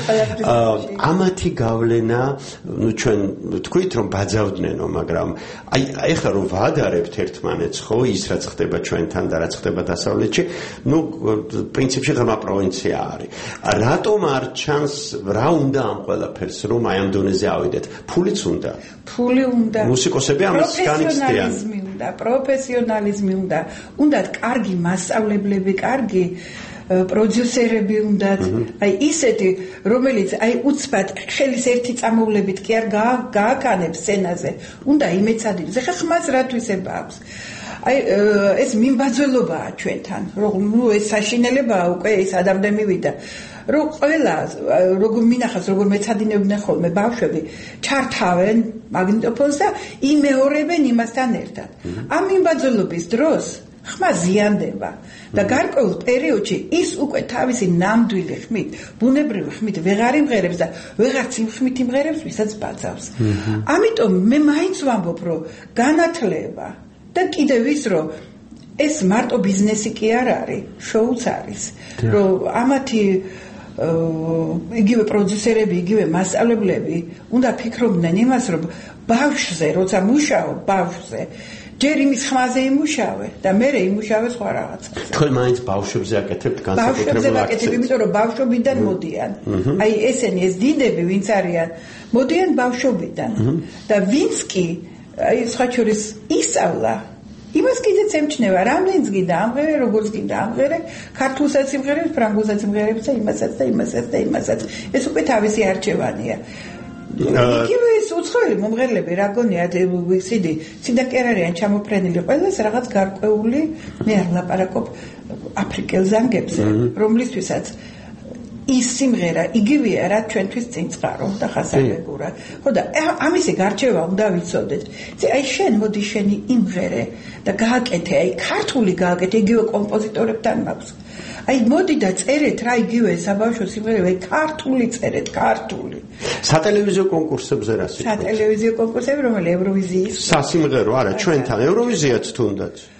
Speaker 4: ამათი გავლენა, ნუ ჩვენ თქვით რომ ბაძავდნენო, მაგრამ აი ეხლა რომ ვადარებთ ერთმანეთს ხო ის რაც ხდება ჩვენთან და რაც ხდება დასავლეთში, ნუ პრინციპში ღრმა პროვინცია არის. რატომ არ ჩანს რა უნდა ამ ყველაფერს რომ აი ამ დონეზე ავიდეთ? ფულიც უნდა.
Speaker 5: ფული უნდა.
Speaker 4: მუსიკოსები ამას განიცდიან.
Speaker 5: პროფესიონალიზმი უნდა, პროფესიონალიზმი უნდა. უნდათ კარგი მასწავლებლები, კარგი პროდიუსერები უნდათ. აი ისეთი, რომელიც აი უცბად ხელის ერთი წამოვლებით კი არ გააკანებს სცენაზე. უნდა იმეცადინოს. ეხლა ხმას რათვისება აქვს. აი ეს მიმბაძველობაა ჩვენთან. რომ ნუ ეს საშინელებაა უკვე ეს ადამიანი მივიდა. რომ ყველა როგორ მინახავს, როგორ მეცადინებდნენ ხოლმე ბავშვები, ჩართავენ მაგნიტოფონს და იმეორებენ იმასთან ერთად. ამ მიმბაძველობის დროს ხმა ზიანდება და გარკვეულ პერიოდში ის უკვე თავისი ნამდვილი ხმით, ბუნებრივი ხმით ვეღარ იმღერებს და ვეღარც იმ ხმით იმღერებს, ვისაც ბაძავს. ამიტომ მე მაინც ვამბობ, რომ განათლება და კიდევ ის რომ ეს მარტო ბიზნესი კი არ არის, შოუც არის. რომ ამათი იგივე პროდიუსერები, იგივე მასწავლებლები უნდა ფიქრობდნენ იმას, რომ ბავშვზე, როცა მუშაობ ბავშვზე, ჯერ იმის ხმაზე იმუშავე და მერე იმუშავე სხვა რაღაცას.
Speaker 4: თქვენ მაინც ბავშვებზე აკეთებთ განსაკუთრებულ აქცენტს.
Speaker 5: ბავშვებზე აკეთებ, იმიტომ რომ ბავშვობიდან მოდიან. აი ესენი ეს დიდები ვინც არიან, მოდიან ბავშვობიდან. და ვინც კი აი სხვა შორის ისწავლა იმას კიდეც ემჩნევა, რამდენიც გინდა ამღერე, როგორც გინდა ამღერე, ქართულსაც იმღერებს, ფრანგულსაც იმღერებს და იმასაც და იმასაც და იმასაც. ეს უკვე თავისი არჩევანია. იგივე ეს უცხოელი მომღერლები რა გონიათ, სიდი, სინდა კი არ არიან ჩამოფრენილი, ყველას რაღაც გარკვეული, მე არ ლაპარაკობ აფრიკელ ზანგებზე, რომლისთვისაც ის სიმღერა იგივეა რა ჩვენთვის წინ წყარო და ხასაღებურა. ხო და ამისი გარჩევა უნდა ვიცოდეთ. აი შენ მოდი შენი იმღერე და გააკეთე, აი ქართული გააკეთე, იგივე კომპოზიტორებთან მაქვს. აი მოდი და წერეთ რა იგივე საბავშვო სიმღერები, აი ქართული წერეთ, ქართული.
Speaker 4: სატელევიზიო კონკურსებზე რა სიტყვით?
Speaker 5: სატელევიზიო კონკურსები, რომელი ევროვიზიის?
Speaker 4: სასიმღერო, არა, ჩვენთან ევროვიზიაც თუნდაც.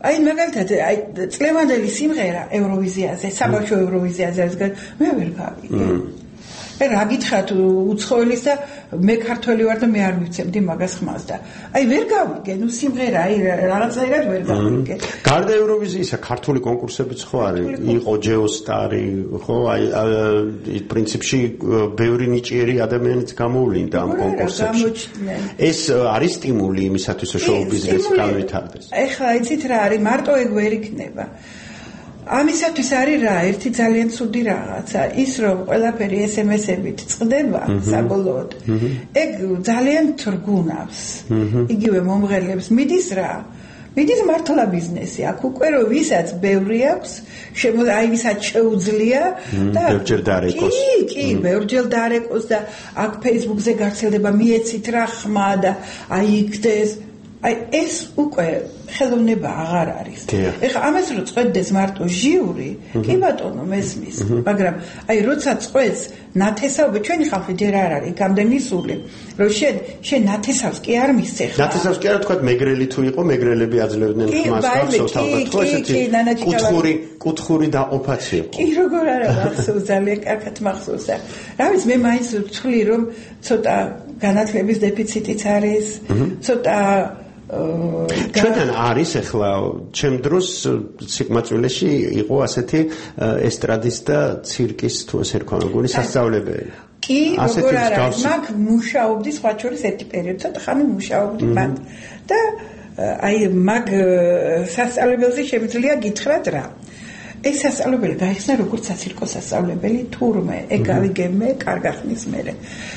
Speaker 5: აი მაგალითად აი წლევანდელი სიმღერა ევროვიზიაზე, საბავშვო ევროვიზიაზე მე ვერ გავიგე. აი რა გითხრათ უცხოელის და მე ქართველი ვარ და მე არ ვიცემდი მაგას ხმას და აი ვერ გავიგე, ნუ სიმღერა აი რაღაცაირად ვერ გავიგე.
Speaker 4: გარდა ევროვიზიისა ქართული კონკურსებიც ხო არის? იყო ჯეოსტარი, ხო აი პრინციპში ბევრი ნიჭიერი ადამიანიც გამოვლინდა ამ კონკურსებში. ეს არის სტიმული იმისათვის რომ შოუ-ბიზნესი განვითარდეს.
Speaker 5: ეხლა იცით რა არის, მარტო ეგ ვერ იქნება. ამისათვის არის რა, ერთი ძალიან ცუდი რაღაცა, ის რომ ყველაფერი ეს ემ ეს-ებით წყდება საბოლოოდ. ეგ ძალიან თრგუნავს. იგივე მომღერლებს მიდის რა. მიდის მართლა ბიზნესი. აქ უკვე რომ ვისაც ბევრი აქვს, შემო აი ვისაც შეუძლია
Speaker 4: და ბევრჯერ დაარეკოს.
Speaker 5: კი, კი, ბევრჯერ დაარეკოს და აქ Facebook-ზე გავრცელდება მიეცით რა ხმა და აი იქდეს. აი ეს უკვე ხელოვნება აღარ არის. ეხლა ამას რო წვეთდეს მარტო ჟიური, კი ბატონო მესმის, მაგრამ აი როცა წვეთს ნათესაობა, ჩვენი ხალხი ჯერ არ არის გამდენი სული, რომ შენ შენ ნათესავს კი არ მისცე ხა.
Speaker 4: ნათესავს კი არა, თქვა მეგრელი თუ იყო, მეგრელები აძლევდნენ ხმას გახსოვთ ალბათ, ხო ესეთი კუთხური კუთხური დაყოფაც იყო.
Speaker 5: კი როგორ არა მახსოვს, ძალიან კარგად მახსოვს. რა ვიცი, მე მაინც ვთვლი რომ ცოტა განათლების დეფიციტიც არის, ცოტა
Speaker 4: ჩვენთან არის ახლა ჩემ დროს სიკმაწვილეში იყო ასეთი ესტრადის და ცირკის თუ ასე რქვა მეგონი სასწავლებელი.
Speaker 5: კი, როგორ არა, მაგ მუშაობდი სხვა შორის ერთი პერიოდი, ცოტა ხანი მუშაობდი მან და აი მაგ სასწავლებელზე შემიძლია გითხრათ რა. ეს სასწავლებელი გაიხსნა როგორც საცირკო სასწავლებელი თურმე, ეგ გავიგე მე კარგა ხნის მერე.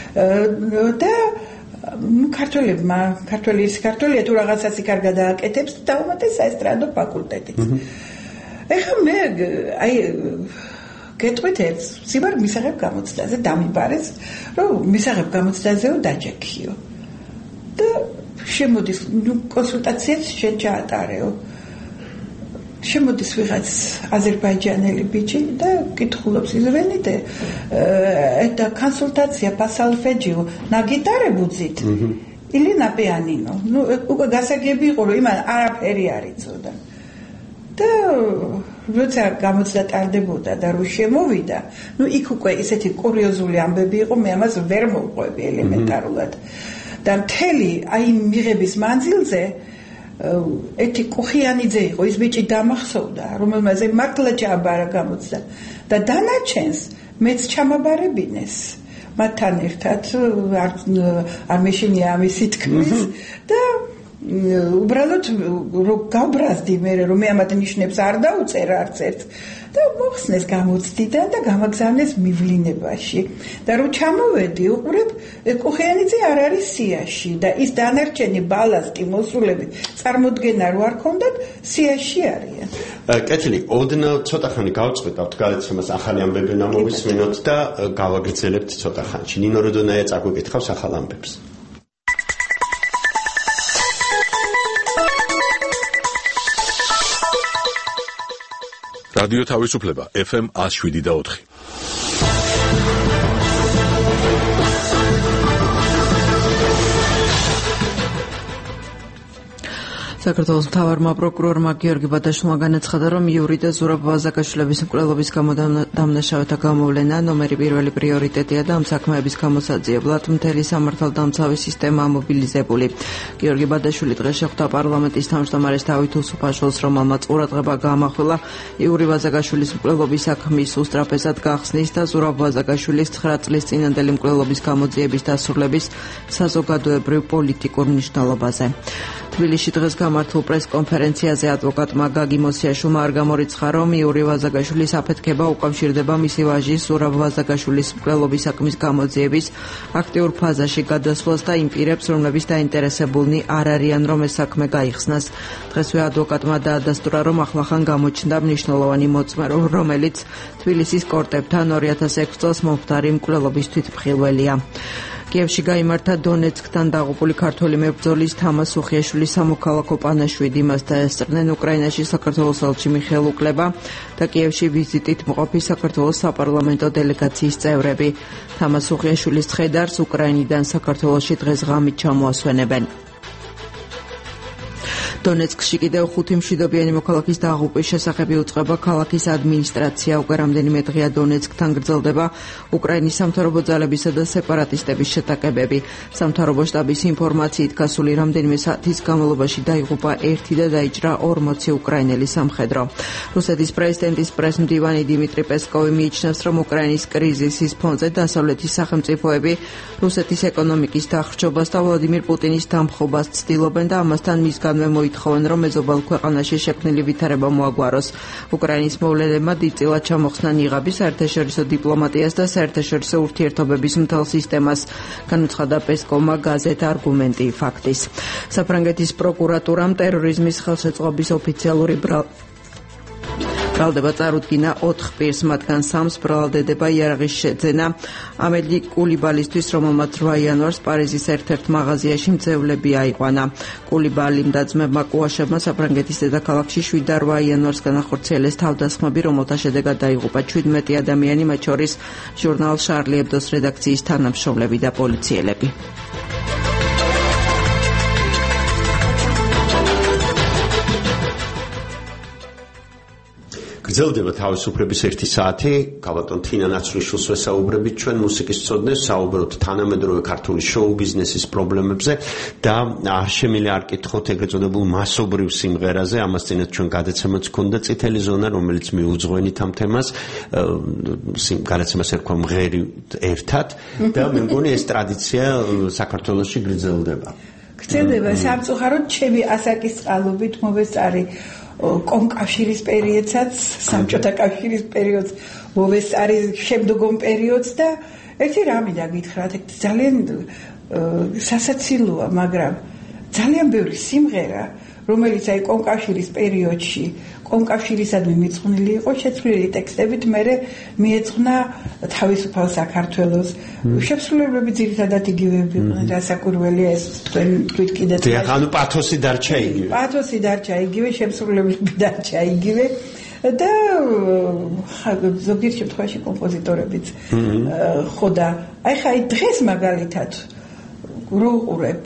Speaker 5: და ქართველებმა, ქართველი ის ქართველია თუ რაღაცას იქ არ გადააკეთებს, დაუმატეს საესტრადო ფაკულტეტით. ეხლა მე აი გეტყვით ერთს, სიმარ მისაღებ გამოცდაზე დამიბარეს, რომ მისაღებ გამოცდაზეო დაჯექიო. და შემოდის კონსულტაციაც შენ ჩაატარეო. შემოდის ვიღაც აზერბაიჯანელი ბიჭი და კითხულობს იზრენიდე eta konsultacja po solfeggio na gitare budzit ili na pianino. Nu უკვე გასაგები იყო რომ იმან არაფერი არ იცოდა. და როცა გამოცდა ტარდებოდა და რო შემოვიდა, ნუ იქ უკვე ესეთი კურიოზული ამბები იყო, მე ამას ვერ მოვყვები ელემენტარულად. და მთელი აი მიღების მანძილზე ერთი კუხიანიძე იყო, ის ბიჭი დამახსოვდა, რომელმაც მართლა ჩააბარა გამოცდა და დანარჩენს მეც ჩამაბარებინეს მათთან ერთად, არ მეშინია ამისი თქმის და უბრალოდ რომ გავბრაზდი მე რომ მე ამათ ნიშნებს არ დაუწერ არც ერთ და მოხსნეს გამოცდიდან და გამაგზავნეს მივლინებაში და რომ ჩამოვედი უყურებ კუხიანიძე არ არის სიაში და ის დანარჩენი ბალასტი მოსულები წარმოდგენა რო არ ქონდათ სიაში არიან.
Speaker 4: კეთილი, ოდნა ცოტა ხანი გავწყვეტავთ გადაცემას, ახალი ამბები უნდა მოვისმინოთ და გავაგრძელებთ ცოტა ხანში. ნინო როდონაია წაგვიკითხავს ახალ ამბებს.
Speaker 1: რადიო თავისუფლება ეფ ემ one oh seven და four.
Speaker 6: საქართველოს მთავარმა პროკურორმა გიორგი ბადაშვილმა განაცხადა, რომ იური და ზურაბ ვაზაკაშვილების მკვლელობის გამო დამნაშავეთა გამოვლენა ნომერი პირველი პრიორიტეტია და ამ საქმეების გამოსაძიებლად მთელი სამართალდამცავი სისტემა მობილიზებული. გიორგი ბადაშვილი დღეს შეხვდა პარლამენტის თავმჯდომარეს დავით უსუფაშვილს, რომელმაც ყურადღება გაამახვილა იური ვაზაკაშვილის მკვლელობის საქმის უსტრაფესად გახსნის და ზურაბ ვაზაკაშვილის ცხრა წლის წინანდელი მკვლელობის გამოძიების დასრულების საზოგადოებრივ პოლიტიკურ მნიშვნელობაზე. თბილისში დღეს გამართულ პრეს-კონფერენციაზე ადვოკატმა გაგი მოსიაშვილმა არ გამორიცხა, რომ იური ვაზაკაშვილის აფეთქება უკავშირდება მისი ვაჟის ზურაბ ვაზაკაშვილის მკვლელობის საქმის გამოძიების აქტიურ ფაზაში გადასვლას და იმ პირებს, რომლებიც დაინტერესებულნი არ არიან, რომ ეს საქმე გაიხსნას. დღესვე ადვოკატმა დაადასტურა, რომ ახლახან გამოჩნდა მნიშვნელოვანი მოწმე, რომელიც თბილისის კორტებთან ორი ათას ექვსი წელს მომხდარი მკვლელობის თვითმხილველია. კიევში გაიმართა დონეცკთან დაღუპული ქართველი მებრძოლის თამას უხიაშვილის სამოქალაქო პანაშვიდი. მას დაესწრნენ უკრაინაში საქართველოს ელჩი მიხეილ უკლება და კიევში ვიზიტით მყოფი საქართველოს საპარლამენტო დელეგაციის წევრები. თამას უხიაშვილის ცხედარს უკრაინიდან საქართველოში დღეს ღამით ჩამოასვენებენ. დონეცკში კიდევ ხუთი მშვიდობიანი მოქალაქის დაღუპვის შესახები უწყება ქალაქის ადმინისტრაცია. უკვე რამდენიმე დღეა დონეცკთან გრძელდება უკრაინის სამთავრობო ძალებისა და სეპარატისტების შეტაკებები. სამთავრობო შტაბის ინფორმაციით გასული რამდენიმე საათის განმავლობაში დაიღუპა ერთი და დაიჭრა ორმოცი უკრაინელი სამხედრო. რუსეთის პრეზიდენტის პრესმდივანი დიმიტრი პესკოვი მიიჩნევს, რომ უკრაინის კრიზისის ფონზე დასავლეთის სახელმწიფოები რუსეთის ეკონომიკის დახრჩობას და ვლადიმირ პუტინის დამხობას ცდილობენ და ამასთან მისგანვე მოითხოვენ, რომ მეზობელ ქვეყანაში შექმნილი ვითარება მოაგვაროს. უკრაინის მოვლენებმა დიდწილად ჩამოხსნა ნიღაბის, საერთაშორისო დიპლომატიას და საერთაშორისო ურთიერთობების მთელ სისტემას, განუცხადა პესკოვმა გაზეთ არგუმენტი ფაქტის. საფრანგეთის პროკურატურამ ტერორიზმის ხელშეწყობის ოფიციალური ბრალდება წარუდგინა ოთხ პირს, მათგან სამს ბრალდება იარაღის შეძენა ამელი კულიბალისთვის, რომელმაც რვა იანვარს პარიზის ერთ-ერთ მაღაზიაში მძევლები აიყვანა. კულიბალიმ და ძმებმა კუაშებმა საფრანგეთის დედაქალაქში შვიდ და რვა იანვარს განახორციელეს თავდასხმები, რომელთა შედეგად დაიღუპა ჩვიდმეტი ადამიანი, მათ შორის ჟურნალ შარლი ებდოს რედაქციის თანამშრომლები და პოლიციელები.
Speaker 4: გრძელდება თავისუფლების ერთი საათი. გაბატონ თინა ნაცვლიშვილს ვესაუბრებით ჩვენ მუსიკის მცოდნეს, საუბრობთ თანამედროვე ქართული შოუ ბიზნესის პრობლემებზე და არ შემიძლია არ კითხოთ ეგრეთ წოდებულ მასობრივ სიმღერაზე. ამას წინათ ჩვენ გადაცემაც ჰქონდა წითელი ზონა, რომელიც მიუძღვენით ამ თემას. გადაცემას ერქვა მღერი ერთად და მე მგონი ეს ტრადიცია საქართველოში გრძელდება.
Speaker 5: გრძელდება სამწუხაროდ ჩემი ასაკის წყალობით მოვესწარი კომკავშირის პერიოდსაც, საბჭოთა კავშირის პერიოდს, მოვესწარი შემდგომ პერიოდს და ერთი რამე დაგითხრათ, ძალიან სასაცილოა, მაგრამ ძალიან ბევრი სიმღერა, რომელიც აი კომკავშირის პერიოდში კომკავშირისადმი მიწყვნილი იყო, შეცვლილი ტექსტებით მერე მიეძღვნა თავისუფალ საქართველოს. შეცვლილებები ძირითადად იგივეები იყვნენ, რასაკვირველია ეს თქვენ თქვით კიდე.
Speaker 4: დიახ, ანუ პათოსი დარჩა იგივე.
Speaker 5: პათოსი დარჩა იგივე, შეცვლილებები დარჩა იგივე და ზოგიერთ შემთხვევაში კომპოზიტორებიც. ხო და აი ხა დღეს მაგალითად რო უყურებ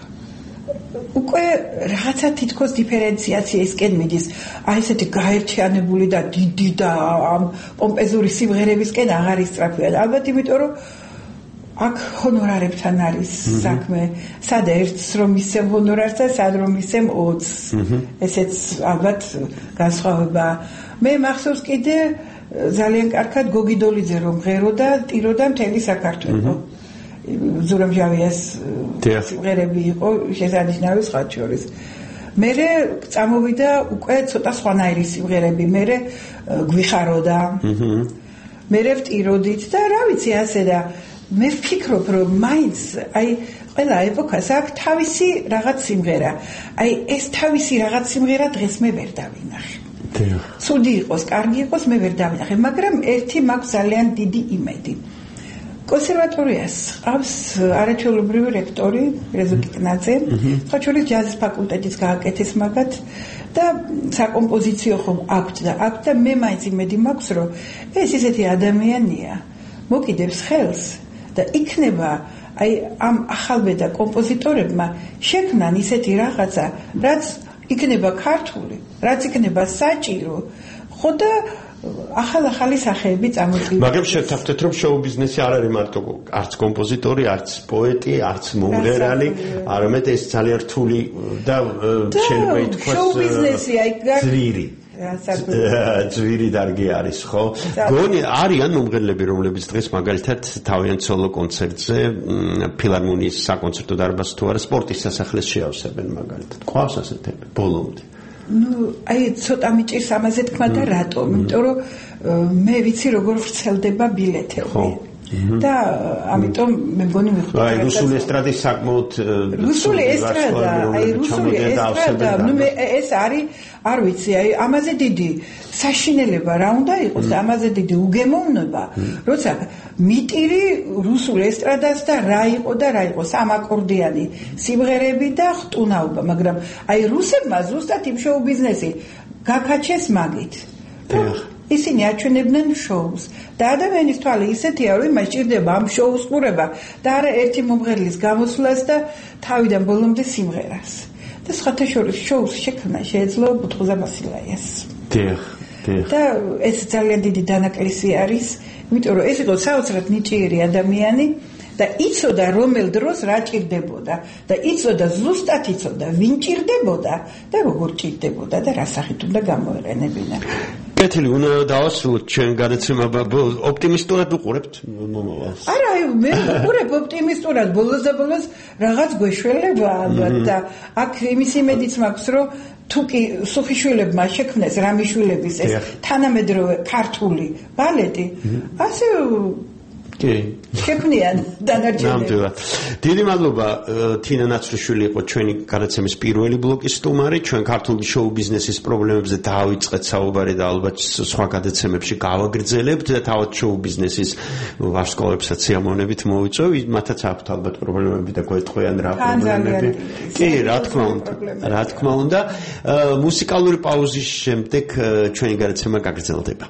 Speaker 5: უკვე რაღაცა თითქოს დიფერენციაცია ისკენ მიდის. აი ესეთი გაერთიანებული და დიდი და ამ პომპეზური სიმღერებისკენ აღარ ისწრაფია. ალბათ იმიტომ რომ აქ ჰონორარებთან არის საქმე. სად ერთს რომ ისემ ჰონორარს და სად რომ ისემ ოცს. ესეც ალბათ განსხვავება. მე მახსოვს კიდე ძალიან კარგად გოგი დოლიძე რომ ღეროდა, ტიროდა მთელი საქართველო. ზურაბჟავიას სიმღერები იყო შესანიშნავი სხვა შორის. მერე წამოვიდა უკვე ცოტა სხვანაირი სიმღერები, მერე გვიხაროდა. მერე ვტიროდით და რა ვიცი ასე და მე ვფიქრობ რომ მაინც აი ყველა ეპოქას აქვს თავისი რაღაც სიმღერა. აი ეს თავისი რაღაც სიმღერა დღეს მე ვერ დავინახე. ცუდი იყოს, კარგი იყოს, მე ვერ დავინახე, მაგრამ ერთი მაქვს ძალიან დიდი იმედი. კონსერვატორიას ყავს არაჩვეულებრივი რექტორი რეზო კიკნაძე, სხვა შორის ჯაზის ფაკულტეტის გააკეთეს მაგათ და საკომპოზიციო ხომ აქვთ და აქვთ და მე მაინც იმედი მაქვს რომ ეს ისეთი ადამიანია მოკიდებს ხელს და იქნება აი ამ ახალბედა კომპოზიტორებმა შექმნან ისეთი რაღაცა, რაც იქნება ქართული, რაც იქნება საჭირო, ხო და ახალ-ახალი სახეები წამოწივა.
Speaker 4: მაგრამ შევთანხმდეთ, რომ შოუ ბიზნესი არ არის მარტო არც კომპოზიტორი, არც პოეტი, არც მომღერალი, არამედ ეს ძალიან რთული და შეიძლება ითქვას
Speaker 5: შოუ ბიზნესი აი
Speaker 4: ძვირი. ძვირი დარგი არის, ხო? გონი არიან მომღერლები, რომლებიც დღეს მაგალითად თავიანთ სოლო კონცერტზე ფილარმონიის საკონცერტო დარბაზს თუ არა სპორტის სასახლეს შეავსებენ მაგალითად. ყავს ასეთები ბოლომდე.
Speaker 5: ну აი ცოტა მიჭირს ამაზე თქვა და რატომ? იმიტომ რომ მე ვიცი როგორ ვრცელდება ბილეთები. და ამიტომ მე მგონი მიხვდა.
Speaker 4: აი რუსული ესტრადის საკმაოდ
Speaker 5: რუსული ესტრადა, აი რუსული ესტრადა, ну მე ეს არის არ ვიცი, აი ამაზე დიდი საშინელება რა უნდა იყოს და ამაზე დიდი უგემოვნება, როცა მიტირი რუსულ ესტრადას და რა იყო და რა იყო სამაკორდიანი სიმღერები და ხტუნაობა, მაგრამ აი რუსებმა ზუსტად იმ შოუ ბიზნესი გაკაჩეს მაგით. ისინი აჩვენებდნენ შოუს და ადამიანის თვალი ისეთია, რომ იმას ჭირდება ამ შოუს ყურება და არა ერთი მომღერლის გამოსვლას და თავიდან ბოლომდე სიმღერას. და სხვათა შორის შოუს შექმნა შეეძლო ბუტყუზა ბასილაიას.
Speaker 4: დიახ, დიახ.
Speaker 5: და ეს ძალიან დიდი დანაკლისი არის, იმიტომ რომ ეს იყო საოცრად ნიჭიერი ადამიანი და იცოდა რომელ დროს რა ჭირდებოდა და იცოდა ზუსტად იცოდა ვინ ჭირდებოდა და როგორ ჭირდებოდა და რა სახით უნდა გამოეყენებინა.
Speaker 4: კეთილი, უნდა დავასრულოთ ჩვენ განაცემა ოპტიმისტურად უყურებთ მომავალს.
Speaker 5: არა, მე ვუყურებ ოპტიმისტურად, ბოლოს და ბოლოს რაღაც გვეშველება ალბათ და აქ იმის იმედიც მაქვს, რომ თუ კი სუხიშვილებმა შექმნეს რამიშვილების ეს თანამედროვე ქართული ბალეტი, ასე
Speaker 4: კი.
Speaker 5: შექმნიან დანარჩენები.
Speaker 4: ნამდვილად. დიდი მადლობა, თინა ნაცრიშვილი იყო ჩვენი განაცემის პირველი ბლოკის სტუმარი. ჩვენ ქართული შოუ ბიზნესის პრობლემებზე დავიწყეთ საუბარი და ალბათ სხვა გადაცემებში გავაგრძელებთ და თავად შოუ ბიზნესის ვარსკვლავებსაც სიამოვნებით მოვიწვევ. მათაც აქვთ ალბათ პრობლემები და გვეტყვიან რა პრობლემები. კი, რა თქმა უნდა. რა თქმა უნდა. მუსიკალური პაუზის შემდეგ ჩვენი განაცემა გაგრძელდება.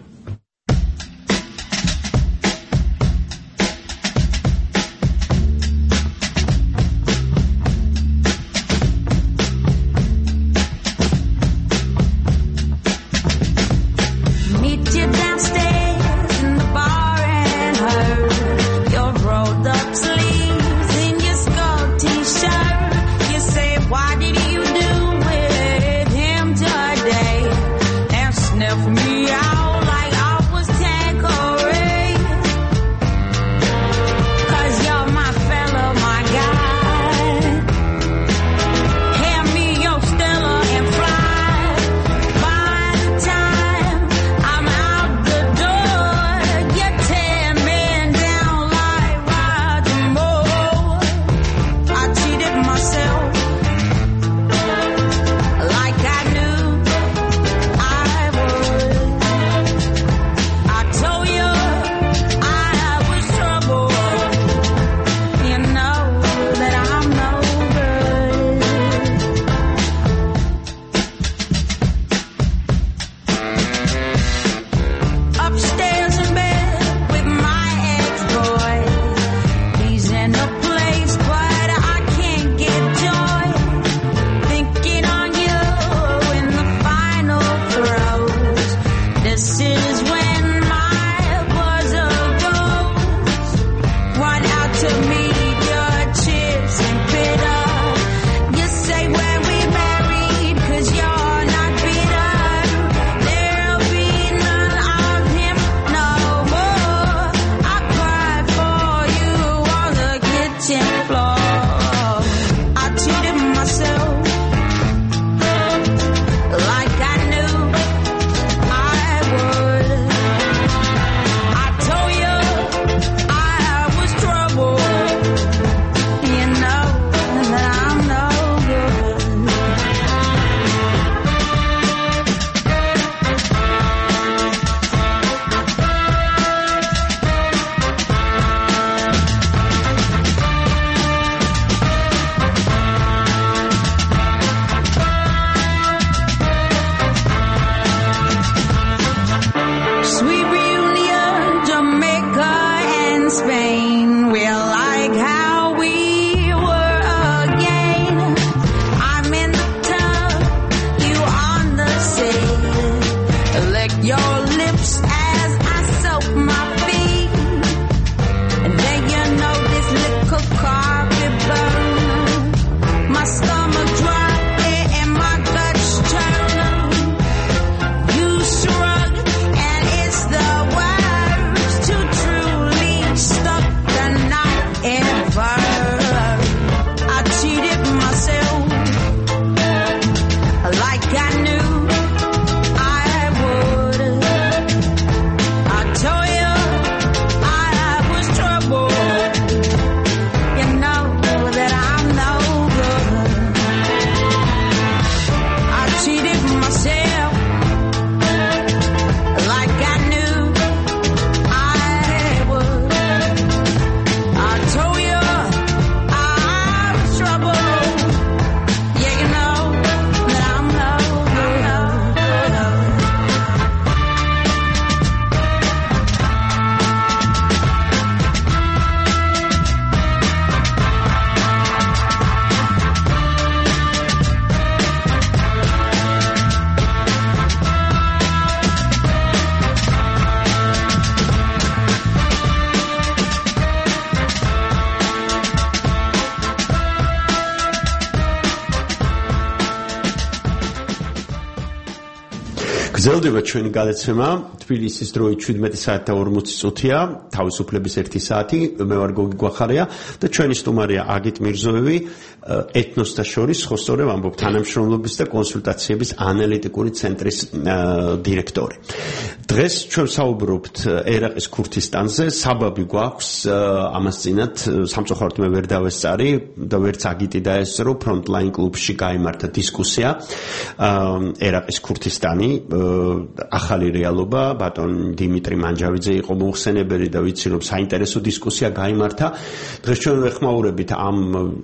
Speaker 4: გრძელდება ჩვენი გადაცემა თბილისის დროით შვიდმეტი საათი და ორმოცი წუთია თავისუფლების ერთი საათი მე ვარ გოგი გვახარია და ჩვენი სტუმარია აგიტ მირზოევი ეთნოსთა შორის ხო სწორედ ვამბობ თანამშრომლობის და კონსულტაციების ანალიტიკური ცენტრის დირექტორი დღეს ჩვენ საუბრობთ ერაყის ქურთისტანზე საბაბი გვაქვს ამას წინათ სამწუხაროდ მე ვერ დავესწარი და ვერც აგიტი დაესწრო ფრონტლაინ კლუბში გაიმართა დისკუსია ერაყის ქურთისტანი ახალი რეალობა ბატონ დიმიტრი მანჯავიძე იყო მოხსენებელი და ვიცი რომ საინტერესო დისკუსია გაიმართა დღეს ჩვენ ვეხმაურებით ამ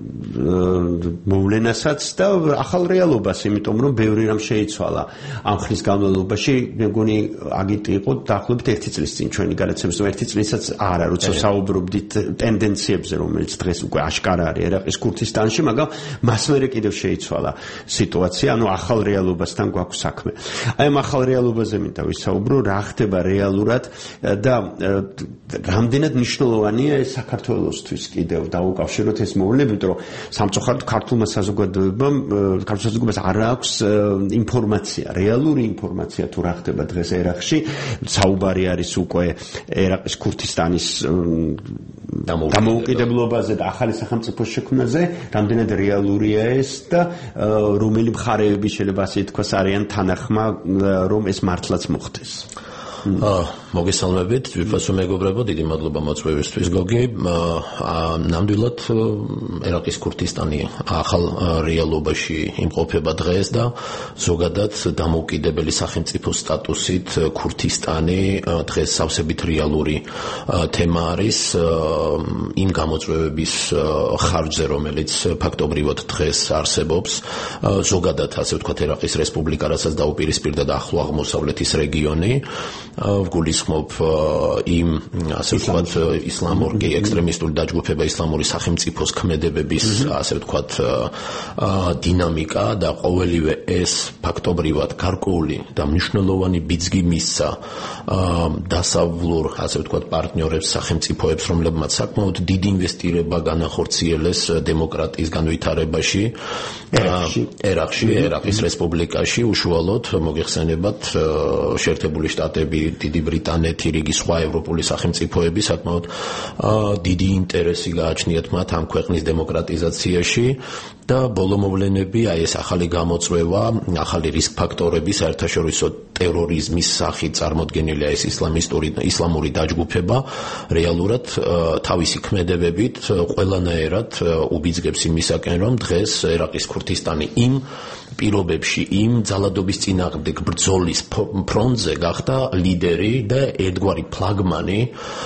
Speaker 4: მოვლენასაც და ახალ რეალობას იმიტომ რომ ბევრი რამ შეიცვალა ამ ხნის განმავლობაში მე მგონი აგიტი იყო დაახლოებით ერთი წლის წინ ჩვენი გადაცემის ერთი წლისაც არა როცა საუბრობდით ტენდენციებზე რომელიც დღეს უკვე აშკარა არის ერაყის ქურთისტანში მაგრამ მას მერე კიდევ შეიცვალა სიტუაცია ანუ ახალ რეალობასთან გვაქვს საქმე აი ამ ახალ რეალობაზე მინდა ვისაუბრო რა ხდება რეალურად და რამდენად მნიშვნელოვანია ეს საქართველოსთვის კიდევ დაუკავშიროთ ეს მოვლენები იმიტომ რომ სამწუხაროდ ქართულმა საზოგადოებამ ქართულ საზოგადოებას არ აქვს ინფორმაცია რეალური ინფორმაცია თუ რა ხდება დღეს ერაყში საუბარი არის უკვე ერაყის ქურთისტანის დამოუკიდებლობაზე და ახალი სახელმწიფოს შექმნაზე რამდენად რეალურია ეს და რომელი მხარეები შეიძლება ასე ითქვას არიან თანახმა რომ ეს მართლაც მოხდეს
Speaker 7: მოგესალმებით თვითონ მეგობრებო დიდი მადლობა მოწვევისთვის გოგი ნამდვილად ერაყის ქურთისტანი ახალ რეალობაში იმყოფება დღეს და ზოგადად დამოუკიდებელი სახელმწიფო სტატუსით ქურთისტანი დღეს სავსებით რეალური თემა არის იმ გამოწვევების ხარჯზე რომელიც ფაქტობრივად დღეს არსებობს ზოგადად ასე ვთქვათ ერაყის რესპუბლიკა რასაც დაუპირისპირდა და ახლო აღმოსავლეთის რეგიონი ვგულისხმობ იმ ასე ვთქვათ ისლამური ექსტრემისტული დაჯგუფება ისლამური სახელმწიფოს ქმედებების ასე ვთქვათ დინამიკა და ყოველივე ეს ფაქტობრივად გარკვეული და მნიშვნელოვანი ბიძგი მისცა დასავლურ ასე ვთქვათ პარტნიორებს სახელმწიფოებს რომლებმაც საკმაოდ დიდი ინვესტირება განახორციელეს დემოკრატიის განვითარებაში ერაყში ერაყის რესპუბლიკაში უშუალოდ მოგეხსენებათ შეერთებული შტატები დიდი ბრიტანეთი რიგი სხვა ევროპული სახელმწიფოები საკმაოდ დიდი ინტერესი გააჩნიათ მათ ამ ქვეყნის დემოკრატიზაციაში და ბოლო მოვლენები აი ეს ახალი გამოწვევა ახალი რისკ ფაქტორები საერთაშორისო ტერორიზმის სახით წარმოდგენილია ეს ისლამისტური ისლამური დაჯგუფება რეალურად თავისი ქმედებებით ყველანაირად უბიძგებს იმისაკენ რომ დღეს ერაყის ქურთისტანი იმ პირობებში იმ ძალადობის წინააღმდეგ ბრძოლის ფრონტზე გახდა ლიდერი და ერთგვარი ფლაგმანი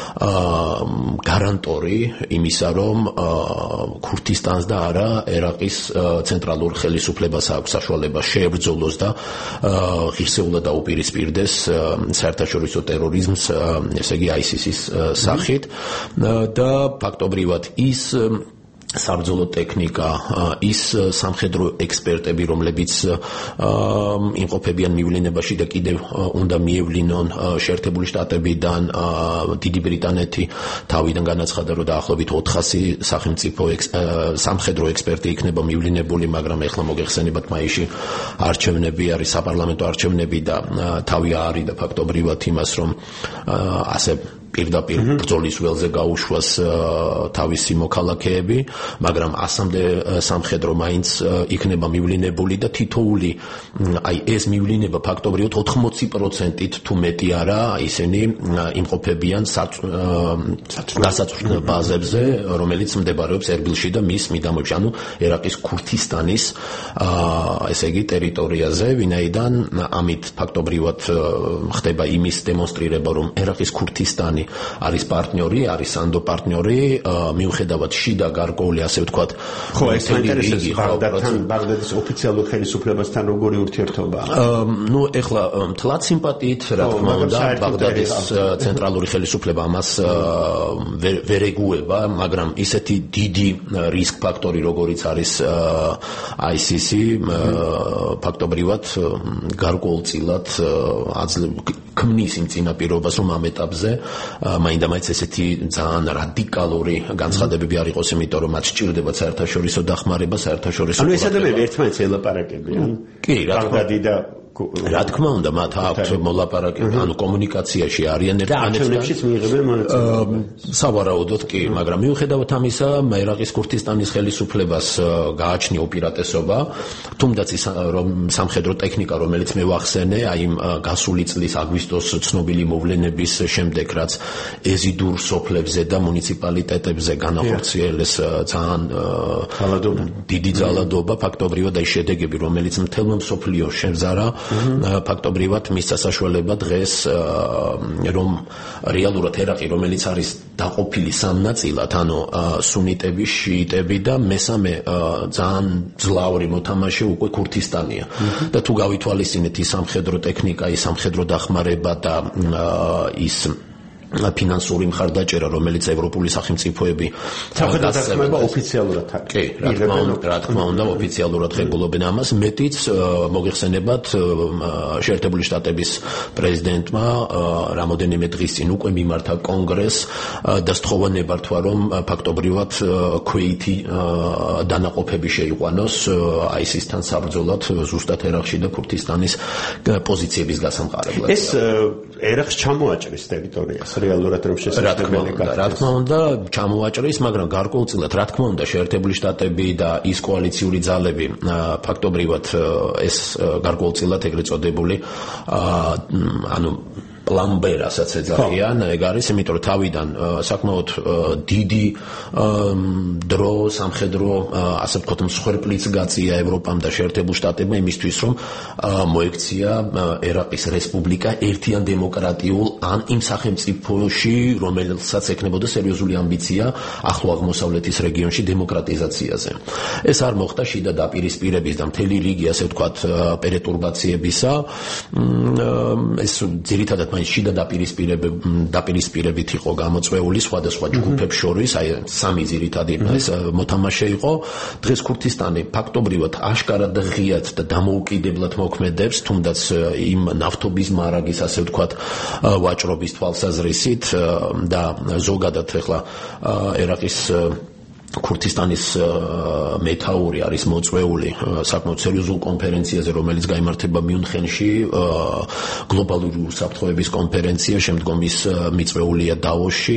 Speaker 7: გარანტორი იმისა რომ ქურთისტანს და არა ერაყის ცენტრალურ ხელისუფლებას აქვს საშუალება შეებრძოლოს და ღირსეულად დაუპირისპირდეს საერთაშორისო ტერორიზმს ესე იგი აი სი სის სახით და ფაქტობრივად ის საბრძოლო ტექნიკა ის სამხედრო ექსპერტები რომლებიც იმყოფებიან მივლინებაში და კიდევ უნდა მიევლინონ შეერთებული შტატებიდან დიდი ბრიტანეთი თავიდან განაცხადა რომ დაახლოებით ოთხასი სახელმწიფო სამხედრო ექსპერტი იქნება მივლინებული მაგრამ ეხლა მოგეხსენებათ მაისში არჩევნები არის საპარლამენტო არჩევნები და თავი არიდა ფაქტობრივად იმას რომ ასე პირდაპირ ბრძოლის ველზე გაუშვას თავისი მოქალაქეები, მაგრამ ასამდე სამხედრო მაინც იქნება მივლინებული და თითოეული აი ეს მივლინება ფაქტობრივად ოთხმოცი პროცენტით თუ მეტი არა, ისინი იმყოფებიან გასაწვდომ ბაზებზე, რომელიც მდებარეობს ერბილში და მის მიდამოებში, ანუ ერაყის ქურთისტანის ესე იგი ტერიტორიაზე, ვინაიდან ამით ფაქტობრივად ხდება იმის დემონსტრირება, რომ ერაყის ქურთისტანი არის პარტნიორი, არის სანდო პარტნიორი, მიუხედავად შიდა გარკვეული ასე ვთქვათ,
Speaker 4: ხო, ეს ინტერესებს ბაღდადთან, ბაღდადის ოფიციალურ ხელისუფლებასთან როგორი ურთიერთობაა?
Speaker 7: ნუ ეხლა თლაც სიმპათიით, რა თქმა უნდა, ბაღდადის ცენტრალური ხელისუფლება ამას ვერ ეგუება, მაგრამ ისეთი დიდი რისკ ფაქტორი, როგორიც არის აი სი სი, ფაქტობრივად გარკვეულწილად ქმნის იმ წინაპირობას, რომ ამ ეტაპზე მაინდა-მაინც ესეთი ძალიან რადიკალური განცხადებები არ იყოს, იმიტომ რომ მათ სჭირდებათ საერთაშორისო დახმარება, საერთაშორისო.
Speaker 4: ანუ ეს ადამიანები ერთმანეთს ელაპარაკებიან.
Speaker 7: კი, რა თქმა
Speaker 4: უნდა.
Speaker 7: რა თქმა უნდა, მათ აქვთ მოლაპარაკე, ანუ კომუნიკაციაში არიან
Speaker 4: ერთმანეთთან. მიიღებენ მონაწილეობას.
Speaker 7: სავარაუდოდ კი, მაგრამ მიუხედავად ამისა, ერაყის ქურთისტანის ხელისუფლებას გააჩნია უპირატესობა, თუმცა რომ სამხედრო ტექნიკა, რომელიც მე ვახსენე, აი იმ გასული წლის აგვისტოს ცნობილი მოვლენების შემდეგ, რაც ეზიდურ სოფლებზე და მუნიციპალიტეტებზე განახორციელეს ძალიან დიდი ძალადობა, ფაქტობრივად აი შედეგები, რომელიც მთელმა მსოფლიოს შევზარა, ფაქტობრივად მისცა საშუალება დღეს რომ რეალურად ერაყი, რომელიც არის დაყოფილი სამ ნაწილად, ანუ სუნიტები, შიიტები და მესამე ძალიან ძლავრი მოთამაშე უკვე ქურთისტანია. და თუ გავითვალისწინეთ ის სამხედრო ტექნიკა, ის სამხედრო დახმარება და ის ფინანსური მხარდაჭერა, რომელიც ევროპული სახელმწიფოები
Speaker 4: დახმარება ოფიციალურად აქვს.
Speaker 7: კი, რა თქმა უნდა, ოფიციალურად ღებულობენ ამას. მეტიც მოგეხსენებათ, შეერთებული შტატების პრეზიდენტმა რამოდენიმე დღის წინ უკვე მიმართა კონგრესს და სთხოვანება რთვა, რომ ფაქტობრივად ქვეითი დანაყოფები შეიყვანოს აისისთან საბრძოლად ზუსტად ერაყში და ქურთისტანის პოზიციების გასამყარებლად.
Speaker 4: ეს ერაყს ჩამოაჭრის ტერიტორიას. რეალურად რომ
Speaker 7: შესაძლებელი გახდეს. რა თქმა უნდა, ჩამოაჭრის, მაგრამ გარკვეულწილად რა თქმა უნდა, შეერთებული შტატები და ის კოალიციური ძალები ფაქტობრივად ეს გარკვეულწილად ეგრეთ წოდებული ანუ პლან ბ, რასაც ეძახიან, ეგ არის, იმიტომ რომ თავიდან საკმაოდ დიდი დრო სამხედრო, ასე ვთქვათ, მსხვერპლიც გაწია ევროპამ და შეერთებულ შტატებმა იმისთვის, რომ მოექცია ერაყის რესპუბლიკა ერთიან დემოკრატიულ ან იმ სახელმწიფოში, რომელსაც ექნებოდა სერიოზული ამბიცია ახლო აღმოსავლეთის რეგიონში დემოკრატიზაციაზე. ეს არ მოხდა შიდა დაპირისპირების და მთელი რიგი, ასე ვთქვათ, პერეტურბაციებისა. ეს ძირითადად მაინც შიდა დაპირისპირებით იყო გამოწვეული სხვადასხვა ჯგუფებს შორის, აი სამი ძირითადი ეს მოთამაშე იყო. დღეს ქურთისტანი ფაქტობრივად აშკარად ღიად და დამოუკიდებლად მოქმედებს, თუნდაც იმ ნავთობის მარაგის, ასე ვთქვათ, ვაჭრობის თვალსაზრისით და ზოგადად ახლა ერაყის ქურთისტანის მეთაური არის მოწვეული საკმაოდ სერიოზულ კონფერენციაზე, რომელიც გაიმართება მიუნხენში, გლობალური უსაფრთხოების კონფერენცია, შემდგომ ის მიწვეულია დავოსში.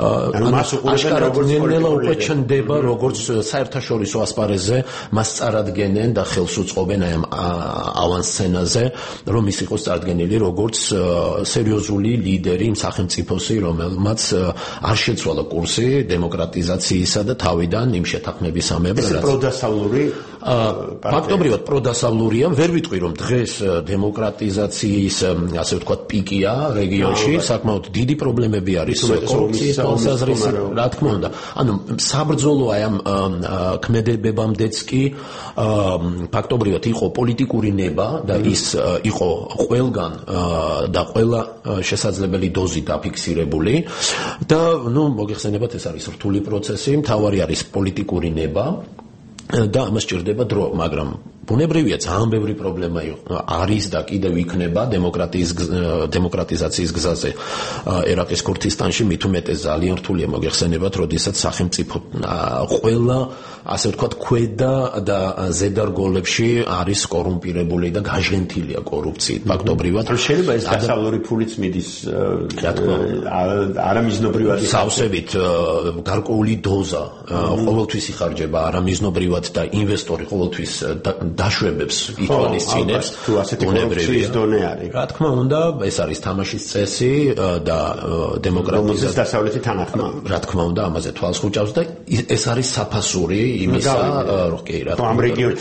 Speaker 7: აშკარად უკვე ჩნდება, როგორც საერთაშორისო ასპარეზზე მას წარადგენენ და ხელს უწყობენ აი ამ ავანსცენაზე, რომ ის იყოს წარდგენილი როგორც სერიოზული ლიდერი იმ სახელმწიფოსი, რომელმაც არ შეცვალა კურსი დემოკრატიზაციისა და თავიდან იმ შეთანხმებისამებრ,
Speaker 4: რაც პროდასავლური
Speaker 7: ფაქტობრივად პროდასავლურია. ვერ ვიტყვი, რომ დღეს დემოკრატიზაციის, ასე ვთქვათ, პიკია რეგიონში, საკმაოდ დიდი პრობლემები არის კორუფციის თვალსაზრისით, რა თქმა უნდა. ანუ საბრძოლო აი ამ ქმედებებამდეც კი ფაქტობრივად იყო პოლიტიკური ნება და ის იყო ყველგან და ყველა შესაძლებელი დოზით დაფიქსირებული და ნუ მოგეხსენებათ, ეს არის რთული პროცესი, მთავარი არის პოლიტიკური ნება და ამას სჭირდება დრო, მაგრამ ბუნებრივია ძალიან ბევრი პრობლემა არის და კიდევ იქნება დემოკრატიის დემოკრატიზაციის გზაზე ერაყის ქურთისტანში, მით უმეტეს ძალიან რთულია მოგეხსენებათ, როდესაც სახელმწიფო ყველა, ასე ვთქვათ, ქვედა და ზედა რგოლებში არის კორუმპირებული და გაჟღენთილია კორუფციით. ფაქტობრივად
Speaker 4: შეიძლება ეს დასავლური ფულიც მიდის არამიზნობრივად
Speaker 7: სავსებით გარკვეული დოზა ყოველთვის იხარჯება არამიზნობრივად და ინვესტორი ყოველთვის დაშვებებს ითვალისწინებს,
Speaker 4: თუ ასეთი კორუფციის დონე არის.
Speaker 7: რა თქმა უნდა, ეს არის თამაშის წესი და დემოკრატიზაციის
Speaker 4: დასავლეთი თანახმა.
Speaker 7: რა თქმა უნდა, ამაზე თვალს ხუჭავს და ეს არის საფასური იმისა, რომ კი, რა თქმა უნდა.
Speaker 4: ამ რეგიონში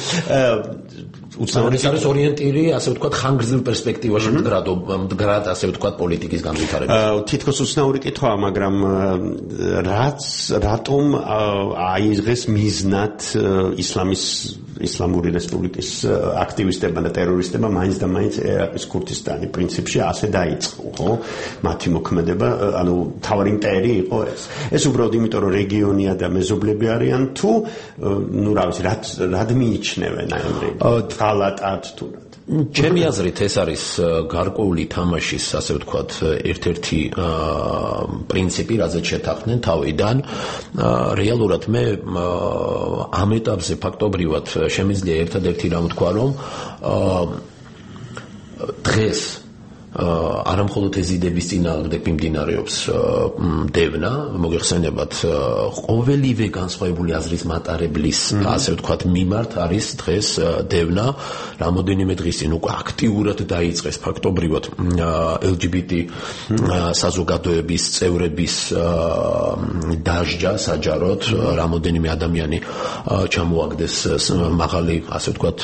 Speaker 7: უცნაური არის ორიენტირი, ასე ვთქვათ, ხანგრძლივ პერსპექტივაში მდგრად, მდგრად, ასე ვთქვათ, პოლიტიკის განვითარებაში.
Speaker 4: თითქოს უცნაური კითხვა, მაგრამ რაც რატომ აიღეს მიზნად ისლამის ისლამური რესპუბლიკის აქტივისტებმა და ტერორისტებმა მაინც და მაინც ერაყის ქურთისტანი პრინციპში ასე დაიწყო, ხო? მათი მოქმედება, ანუ თავარი მტერი იყო ეს. ეს უბრალოდ იმიტომ, რომ რეგიონია და მეზობლები არიან, თუ ნუ რა ვიცი, რად რად მიიჩნევენ აი ამ რეგიონს? ღალატად თუ რა?
Speaker 7: ჩემი აზრით ეს არის გარკვეული თამაშის, ასე ვთქვათ, ერთ-ერთი პრინციპი, რაზეც შეთანხმდნენ თავიდან. რეალურად მე ამ ეტაპზე ფაქტობრივად შემიძლია ერთადერთი რამ ვთქვა, რომ დღეს არა მხოლოდ ეზიდების წინააღმდეგ მიმდინარეობს დევნა, მოგეხსენებათ, ყოველივე განსხვავებული აზრის მატარებლის, ასე ვთქვათ, მიმართ არის დღეს დევნა, რამოდენიმე დღის წინ უკვე აქტიურად დაიწყეს ფაქტობრივად ელ ჯი ბი ტი საზოგადოების წევრების დასჯა საჯაროდ, რამოდენიმე ადამიანი ჩამოაგდეს მაღალი, ასე ვთქვათ,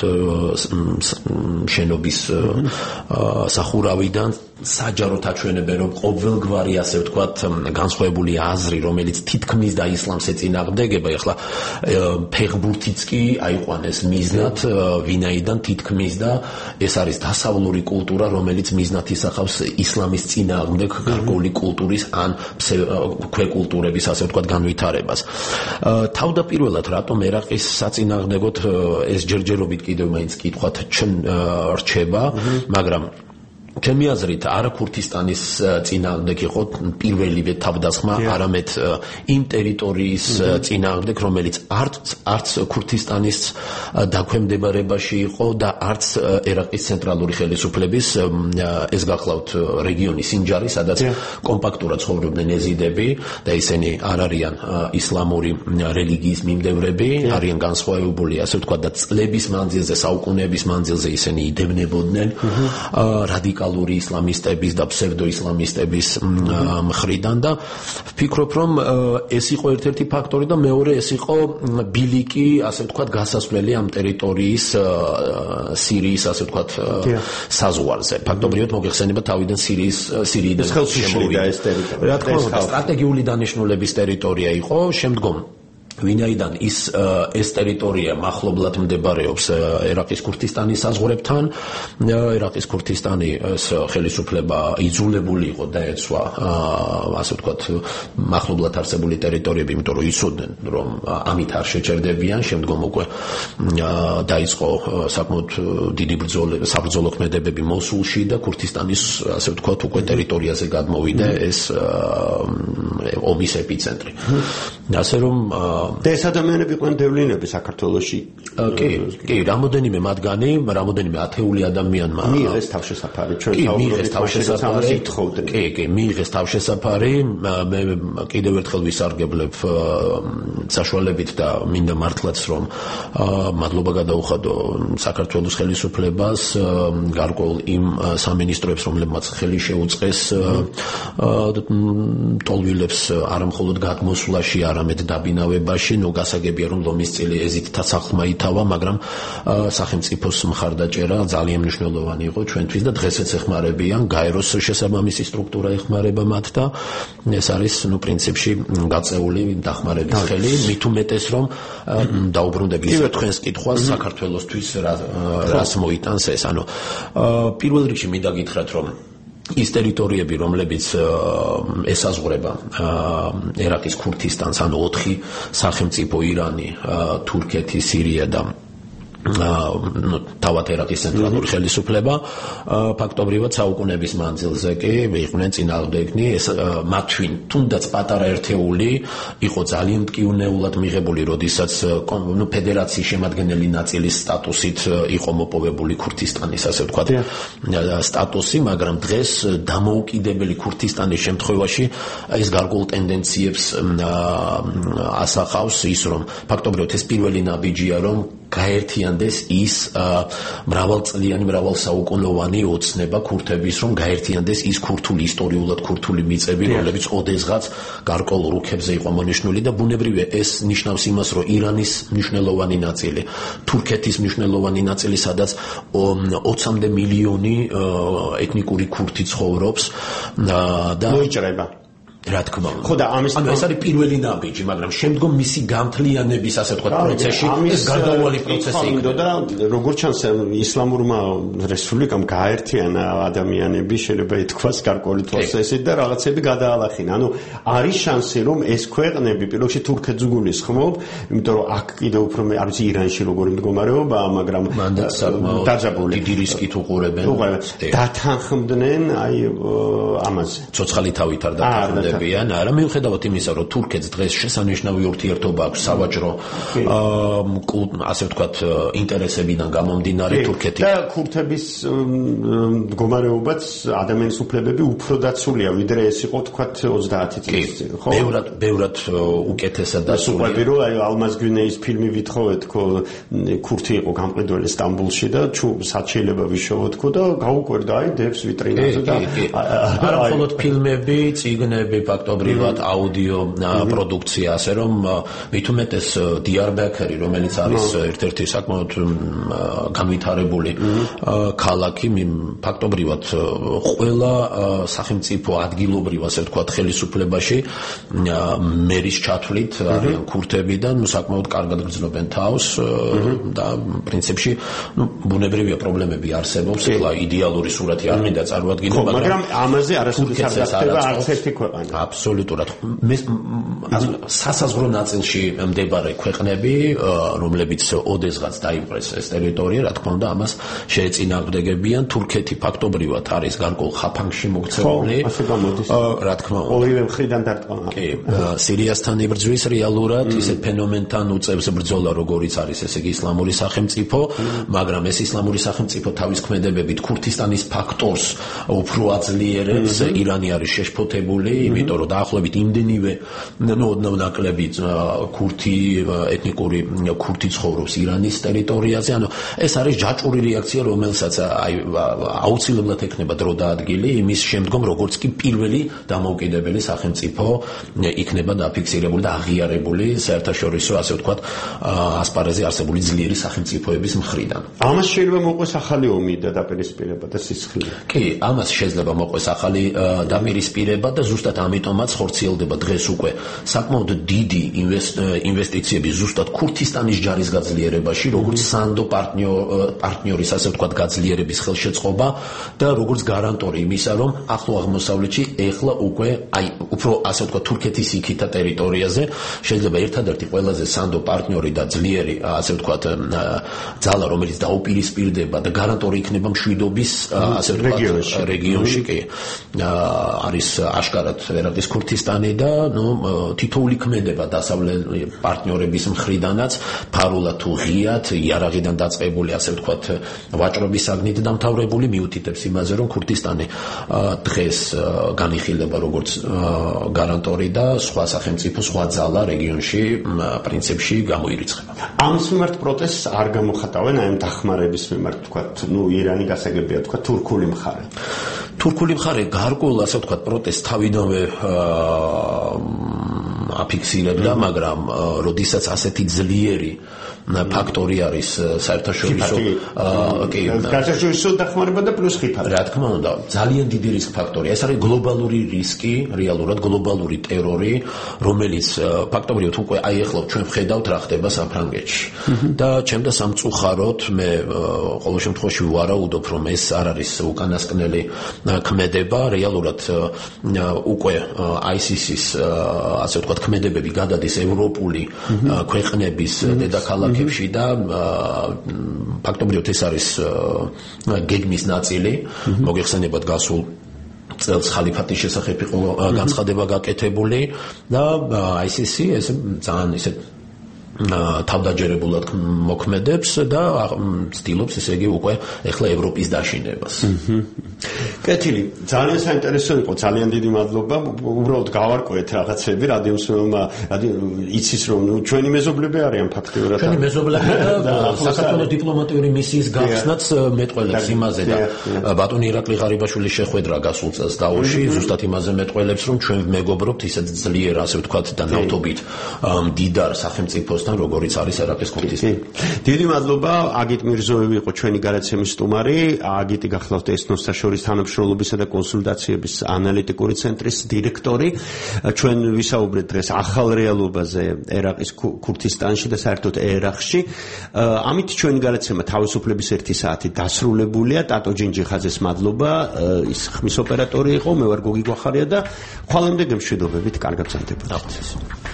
Speaker 7: შენობის სახურავი საჯაროდ აჩვენებენ, რომ ყოველგვარი, ასე ვთქვათ, განსხვავებული აზრი, რომელიც თითქმის და ისლამს ეწინააღმდეგება, ეხლა ფეხბურთიც კი აიყვანეს მიზნად, ვინაიდან თითქმის და ეს არის დასავლური კულტურა, რომელიც მიზნად ისახავს ისლამის წინააღმდეგ გარკვეული კულტურის ან ქვეკულტურების, ასე ვთქვათ, განვითარებას. თავდაპირველად რატომ ერაყის საწინააღმდეგოდ ეს ჯერჯერობით კიდევ მაინც კითხვათ რჩება, მაგრამ ჩემი აზრით არა ქურთისტანის წინააღმდეგ იყო პირველივე თავდასხმა, არამედ იმ ტერიტორიის წინააღმდეგ, რომელიც არც არც ქურთისტანის დაქვემდებარებაში იყო და არც ერაყის ცენტრალური ხელისუფლების, ეს გახლავთ რეგიონი სინჯარი, სადაც კომპაქტურად ცხოვრობდნენ ეზიდები და ისინი არ არიან ისლამური რელიგიის მიმდევრები, არიან განსხვავებული, ასე ვთქვათ, და წლების მანძილზე, საუკუნეების მანძილზე ისინი იდევნებოდნენ რადიკალ ისლამისტების და ფსევდოისლამისტების მხრიდან და ვფიქრობ, რომ ეს იყო ერთ-ერთი ფაქტორი და მეორე ეს იყო ბილიკი, ასე ვთქვათ, გასასვლელი ამ ტერიტორიის სირიის, ასე ვთქვათ, საზღვარზე. ფაქტობრივად მოგეხსენება თავიდან სირიის სირიიდან შემოვიდა ეს ტერიტორია. რა თქმა უნდა, სტრატეგიული დანიშნულების ტერიტორია იყო, შემდგომ ვინაიდან ის ეს ტერიტორია მახლობლად მდებარეობს ერაყის ქურთისტანის საზღვრებთან, ერაყის ქურთისტანი ხელისუფლება იძულებული იყო დაეცვა, ასე ვთქვათ, მახლობლად არსებული ტერიტორიები, იმიტომ რომ იცოდნენ, რომ ამით არ შეჩერდებიან, შემდგომ უკვე დაიწყო საკმაოდ დიდი ბრძოლა, საბრძოლო ქმედებები მოსულში და ქურთისტანის, ასე ვთქვათ, უკვე ტერიტორიაზე გადმოვიდა ეს ომის ეპიცენტრი. ასე რომ
Speaker 4: და ეს ადამიანები იყვნენ დევლინები საქართველოში.
Speaker 7: კი, კი, რამოდენიმე მათგანი, რამოდენიმე ათეული ადამიანმა
Speaker 4: მიიღეს თავშესაფარი, ჩვენ საუბრობთ თავშესაფარს ითხოვდნენ.
Speaker 7: კი, კი, მიიღეს თავშესაფარი, მე კიდევ ერთხელ ვისარგებლებ საშუალებით და მინდა მართლაც რომ მადლობა გადაუხადო საქართველოს ხელისუფლებას, გარკვეულ იმ სამინისტროებს, რომლებმაც ხელი შეუწყეს ტოლვილებს არა მხოლოდ გადმოსვლაში, არამედ დაბინავებაში. ნუ გასაგებია რომ ლომისწილი ეზით დასახლმა ითავა, მაგრამ სახელმწიფოს მხარდაჭერა ძალიან მნიშვნელოვანი იყო ჩვენთვის და დღესაც ეხმარებიან, გაეროს შესაბამისი სტრუქტურა ეხმარება მათ და ეს არის ნუ პრინციპში გაწეული დახმარების ხელი, მით უმეტეს რომ დაუბრუნდები ისე თქვენს კითხვას საქართველოსთვის რას მოიტანს ეს, ანუ პირველ რიგში მინდა გითხრათ რომ ის ტერიტორიები, რომლებიც ესაზღვრება ერაყის ქურთისტანს, ანუ ოთხი სახელმწიფო, ირანი, თურქეთი, სირია და თავად ერაყის ცენტრალური ხელისუფლება, ფაქტობრივად საუკუნეების მანძილზე კი იყვნენ წინააღმდეგნი, ეს მათვინ თუნდაც პატარა ერთეული იყო ძალიან მტკივნეულად მიღებული, როდესაც ნუ ფედერაციის შემადგენელი ნაწილის სტატუსით იყო მოპოვებული ქურთისტანის, ასე ვთქვათ, სტატუსი, მაგრამ დღეს დამოუკიდებელი ქურთისტანის შემთხვევაში ეს გარკვეულ ტენდენციებს ასახავს ის, რომ ფაქტობრივად ეს პირველი ნაბიჯია, რომ გაერთიანდეს ის მრავალწლიანი, მრავალსაუკუნოვანი ოცნება ქურთების, რომ გაერთიანდეს ის ქურთული, ისტორიულად ქურთული მიწები, რომლებიც ოდესღაც გარკვეულ რუქებზე იყო მონიშნული და ბუნებრივია ეს ნიშნავს იმას, რომ ირანის მნიშვნელოვანი ნაწილი, თურქეთის მნიშვნელოვანი ნაწილი, სადაც ოცამდე მილიონი ეთნიკური ქურთი ცხოვრობს და
Speaker 4: მოიჭრება.
Speaker 7: რა თქმა უნდა.
Speaker 4: ხო და ამის
Speaker 7: ანუ ეს არის პირველი ნაბიჯი, მაგრამ შემდგომ მისი განთლიანების, ასე ვთქვათ, პროცესში ეს გარდაუვალი პროცესი იქნება
Speaker 4: და როგორც ჩანს ისლამურმა რესპუბლიკამ გააერთიანა ადამიანები, შეიძლება ითქვას გარკვეული თვალსაზრისით და რაღაცები გადაალახინა. ანუ არის შანსი რომ ეს ქვეყნები, პირველ რიგში თურქეთს გულისხმობ, იმიტომ რომ აქ კიდევ უფრო მე არ ვიცი ირანში როგორი მდგომარეობაა, მაგრამ დაძაბული
Speaker 7: დიდი რისკით უყურებენ.
Speaker 4: დათანხმდნენ აი ამაზე.
Speaker 7: ცოცხალი თავით არ დათანხმდნენ. მიღებიან, არა მიუხედავად იმისა, რომ თურქეთს დღეს შესანიშნავი ურთიერთობა აქვს სავაჭრო ასე ვთქვათ ინტერესებიდან გამომდინარე თურქეთი
Speaker 4: და ქურთების მდგომარეობაც ადამიანის უფლებები უფრო დაცულია, ვიდრე ეს იყო თქვათ ოცდაათი წლის წინ, ხო?
Speaker 7: ბევრად ბევრად უკეთესად დაცულია.
Speaker 4: უყვები რომ აი ალმაზ გვინეის ფილმი ვითხოვეთ, ხო, ქურთი იყო გამყიდველი სტამბოლში და სად შეიძლება ვიშოვოთ, ხო და გაუკვირდა აი დებს ვიტრინაზე და
Speaker 7: არა მხოლოდ ფილმები, წიგნები, ფაქტობრივად აუდიო პროდუქცია, ასე რომ მით უმეტეს დიარბაქერი, რომელიც არის ერთ-ერთი საკმაოდ განვითარებული ქალაქი, ფაქტობრივად ყველა სახელმწიფო ადგილობრივ, ასე ვთქვათ, ხელისუფლებაში მერის ჩათვლით არიან ქურთებიდან, საკმაოდ კარგად გრძნობენ თავს და პრინციპში, ну, ბუნებრივია პრობლემები არსებობს, ეხლა იდეალური სურათი არ მინდა წარმოადგინო,
Speaker 4: მაგრამ ამაზე არასოდეს არ გახდება არც ერთი ქვეყანა.
Speaker 7: აბსოლუტურად. მე სასაზღვრო ნაწილში მდებარე ქვეყნები, რომლებიც ოდესღაც დაიპყრეს ეს ტერიტორია, რა თქმა უნდა, ამას შეეწინააღმდეგებიან. თურქეთი ფაქტობრივად არის გარკვეულ ხაფანგში მოქცეული.
Speaker 4: ხო, ასე გამოდის.
Speaker 7: რა თქმა უნდა.
Speaker 4: ორივე მხრიდან დარტყმა.
Speaker 7: კი, სირიასთან იბრძვის რეალურად ისეთ ფენომენთან უწევს ბრძოლა, როგორიც არის, ესე იგი ისლამური სახელმწიფო, მაგრამ ეს ისლამური სახელმწიფო თავის ქმედებებით ქურთისტანის ფაქტორს უფრო აძლიერებს. ირანი არის შეშფოთებული, იმიტომ რომ დაახლოებით იმდენივე ნაკლები ქურთი ეთნიკური ქურთი ცხოვრობს ირანის ტერიტორიაზე. ანუ ეს არის ჯაჭვური რეაქცია, რომელსაც აი აუცილებლად ექნება დრო და ადგილი იმის შემდგომ, როგორც კი პირველი დამოუკიდებელი სახელმწიფო იქნება დაფიქსირებული და აღიარებული საერთაშორისო, ასე ვთქვათ, ასპარეზზე არსებული ძლიერი სახელმწიფოების მხრიდან.
Speaker 4: ამას შეიძლება მოყვეს ახალი ომი და დაპირისპირება და სისხლი.
Speaker 7: კი, ამას შეიძლება მოყვეს ახალი დაპირისპირება და ზუსტად ამიტომაც ხორციელდება დღეს უკვე საკმაოდ დიდი ინვესტიციები ზუსტად ქურთისტანის ჯარის გაძლიერებაში, როგორც სანდო პარტნიორის, ასე ვთქვათ, გაძლიერების ხელშეწყობა და როგორც გარანტორი იმისა, რომ ახლო აღმოსავლეთში ეხლა უკვე აი უფრო ასე ვთქვათ თურქეთის იქითა ტერიტორიაზე შეიძლება ერთადერთი ყველაზე სანდო პარტნიორი და ძლიერი, ასე ვთქვათ, ძალა, რომელიც დაუპირისპირდება და გარანტორი იქნება მშვიდობის, ასე ვთქვათ, რეგიონში, კი, არის აშკარად ერაყის ქურთისტანი და ნუ თითოეული ქმედება დასავლელი პარტნიორების მხრიდანაც ფარულად თუ ღიად იარაღიდან დაწყებული, ასე ვთქვათ, ვაჭრობის საგნით დამთავრებული მიუთითებს იმაზე, რომ ქურთისტანი დღეს განიხილება როგორც გარანტორი და სხვა სახელმწიფო, სხვა ძალა რეგიონში პრინციპში გამოირიცხება.
Speaker 4: ამის მიმართ პროტესტს არ გამოხატავენ აი ამ დახმარების მიმართ, ვთქვათ, ნუ ირანი გასაგებია, ვთქვათ, თურქული მხარე.
Speaker 7: თურქული მხარე გარკვეულ, ასე ვთქვათ, პროტესტს თავიდანვე აფიქსირებდა, მაგრამ როდესაც ასეთი ძლიერი ფაქტორი არის საერთაშორისო
Speaker 4: კი საერთაშორისო დახმარება და პლუს ხიფარი.
Speaker 7: რა თქმა უნდა, ძალიან დიდი რისკ ფაქტორია. ეს არის გლობალური რისკი, რეალურად გლობალური ტერორი, რომელიც ფაქტობრივად უკვე აი ახლა ჩვენ ვხედავთ რა ხდება საფრანგეთში. და ჩემდა სამწუხაროდ მე ყოველ შემთხვევაში ვარაუდობ, რომ ეს არ არის უკანასკნელი ქმედება, რეალურად უკვე აი esi esi-ის ასე ვთქვათ ქმედებები გადადის ევროპული ქვეყნების დედაქალაქებში და ფაქტობრივად ეს არის გეგმის ნაწილი. მოგეხსენებათ გასულ წელს ხალიფატის შესახებ იყო განცხადება გაკეთებული და აი esi esi ეს ძალიან ისეთ თავდაჯერებულად მოქმედებს და ცდილობს ესე იგი უკვე ეხლა ევროპის დაშინებას.
Speaker 4: კეთილი, ძალიან საინტერესო იყო, ძალიან დიდი მადლობა. უბრალოდ გავარკვევთ რაღაცები რადიომსმენელმა, იცის რომ ჩვენი მეზობლები არიან ფაქტიურად.
Speaker 7: ჩვენი მეზობლები და საქართველოს დიპლომატიური მისიის გახსნაც მეტყველებს იმაზე და ბატონი ირაკლი ღარიბაშვილის შეხვედრა გასულ წელს დაოში ზუსტად იმაზე მეტყველებს, რომ ჩვენ მეგობრობთ ისეთ ძლიერ, ასე ვთქვათ, და ნავთობით მდიდარ სახელმწიფოს როგორც არის ერაყის ქურთისტანი.
Speaker 4: დიდი მადლობა, აგიტ მირზოევი იყო ჩვენი გადაცემის სტუმარი, აგიტი გახლავთ ეთნოსთა შორის თანამშრომლობისა და კონსულტაციების ანალიტიკური ცენტრის დირექტორი. ჩვენ ვისაუბრეთ დღეს ახალ რეალობაზე ერაყის ქურთისტანში და საერთოდ ერაყში. ამით ჩვენი გადაცემა თავისუფლების ერთი საათი დასრულებულია. ტატო ჯინჯიხაძეს მადლობა, ის ხმის ოპერატორი იყო, მე ვარ გოგი გვახარია და ხვალამდე გემშვიდობებით, კარგად გრძელდებოდეთ.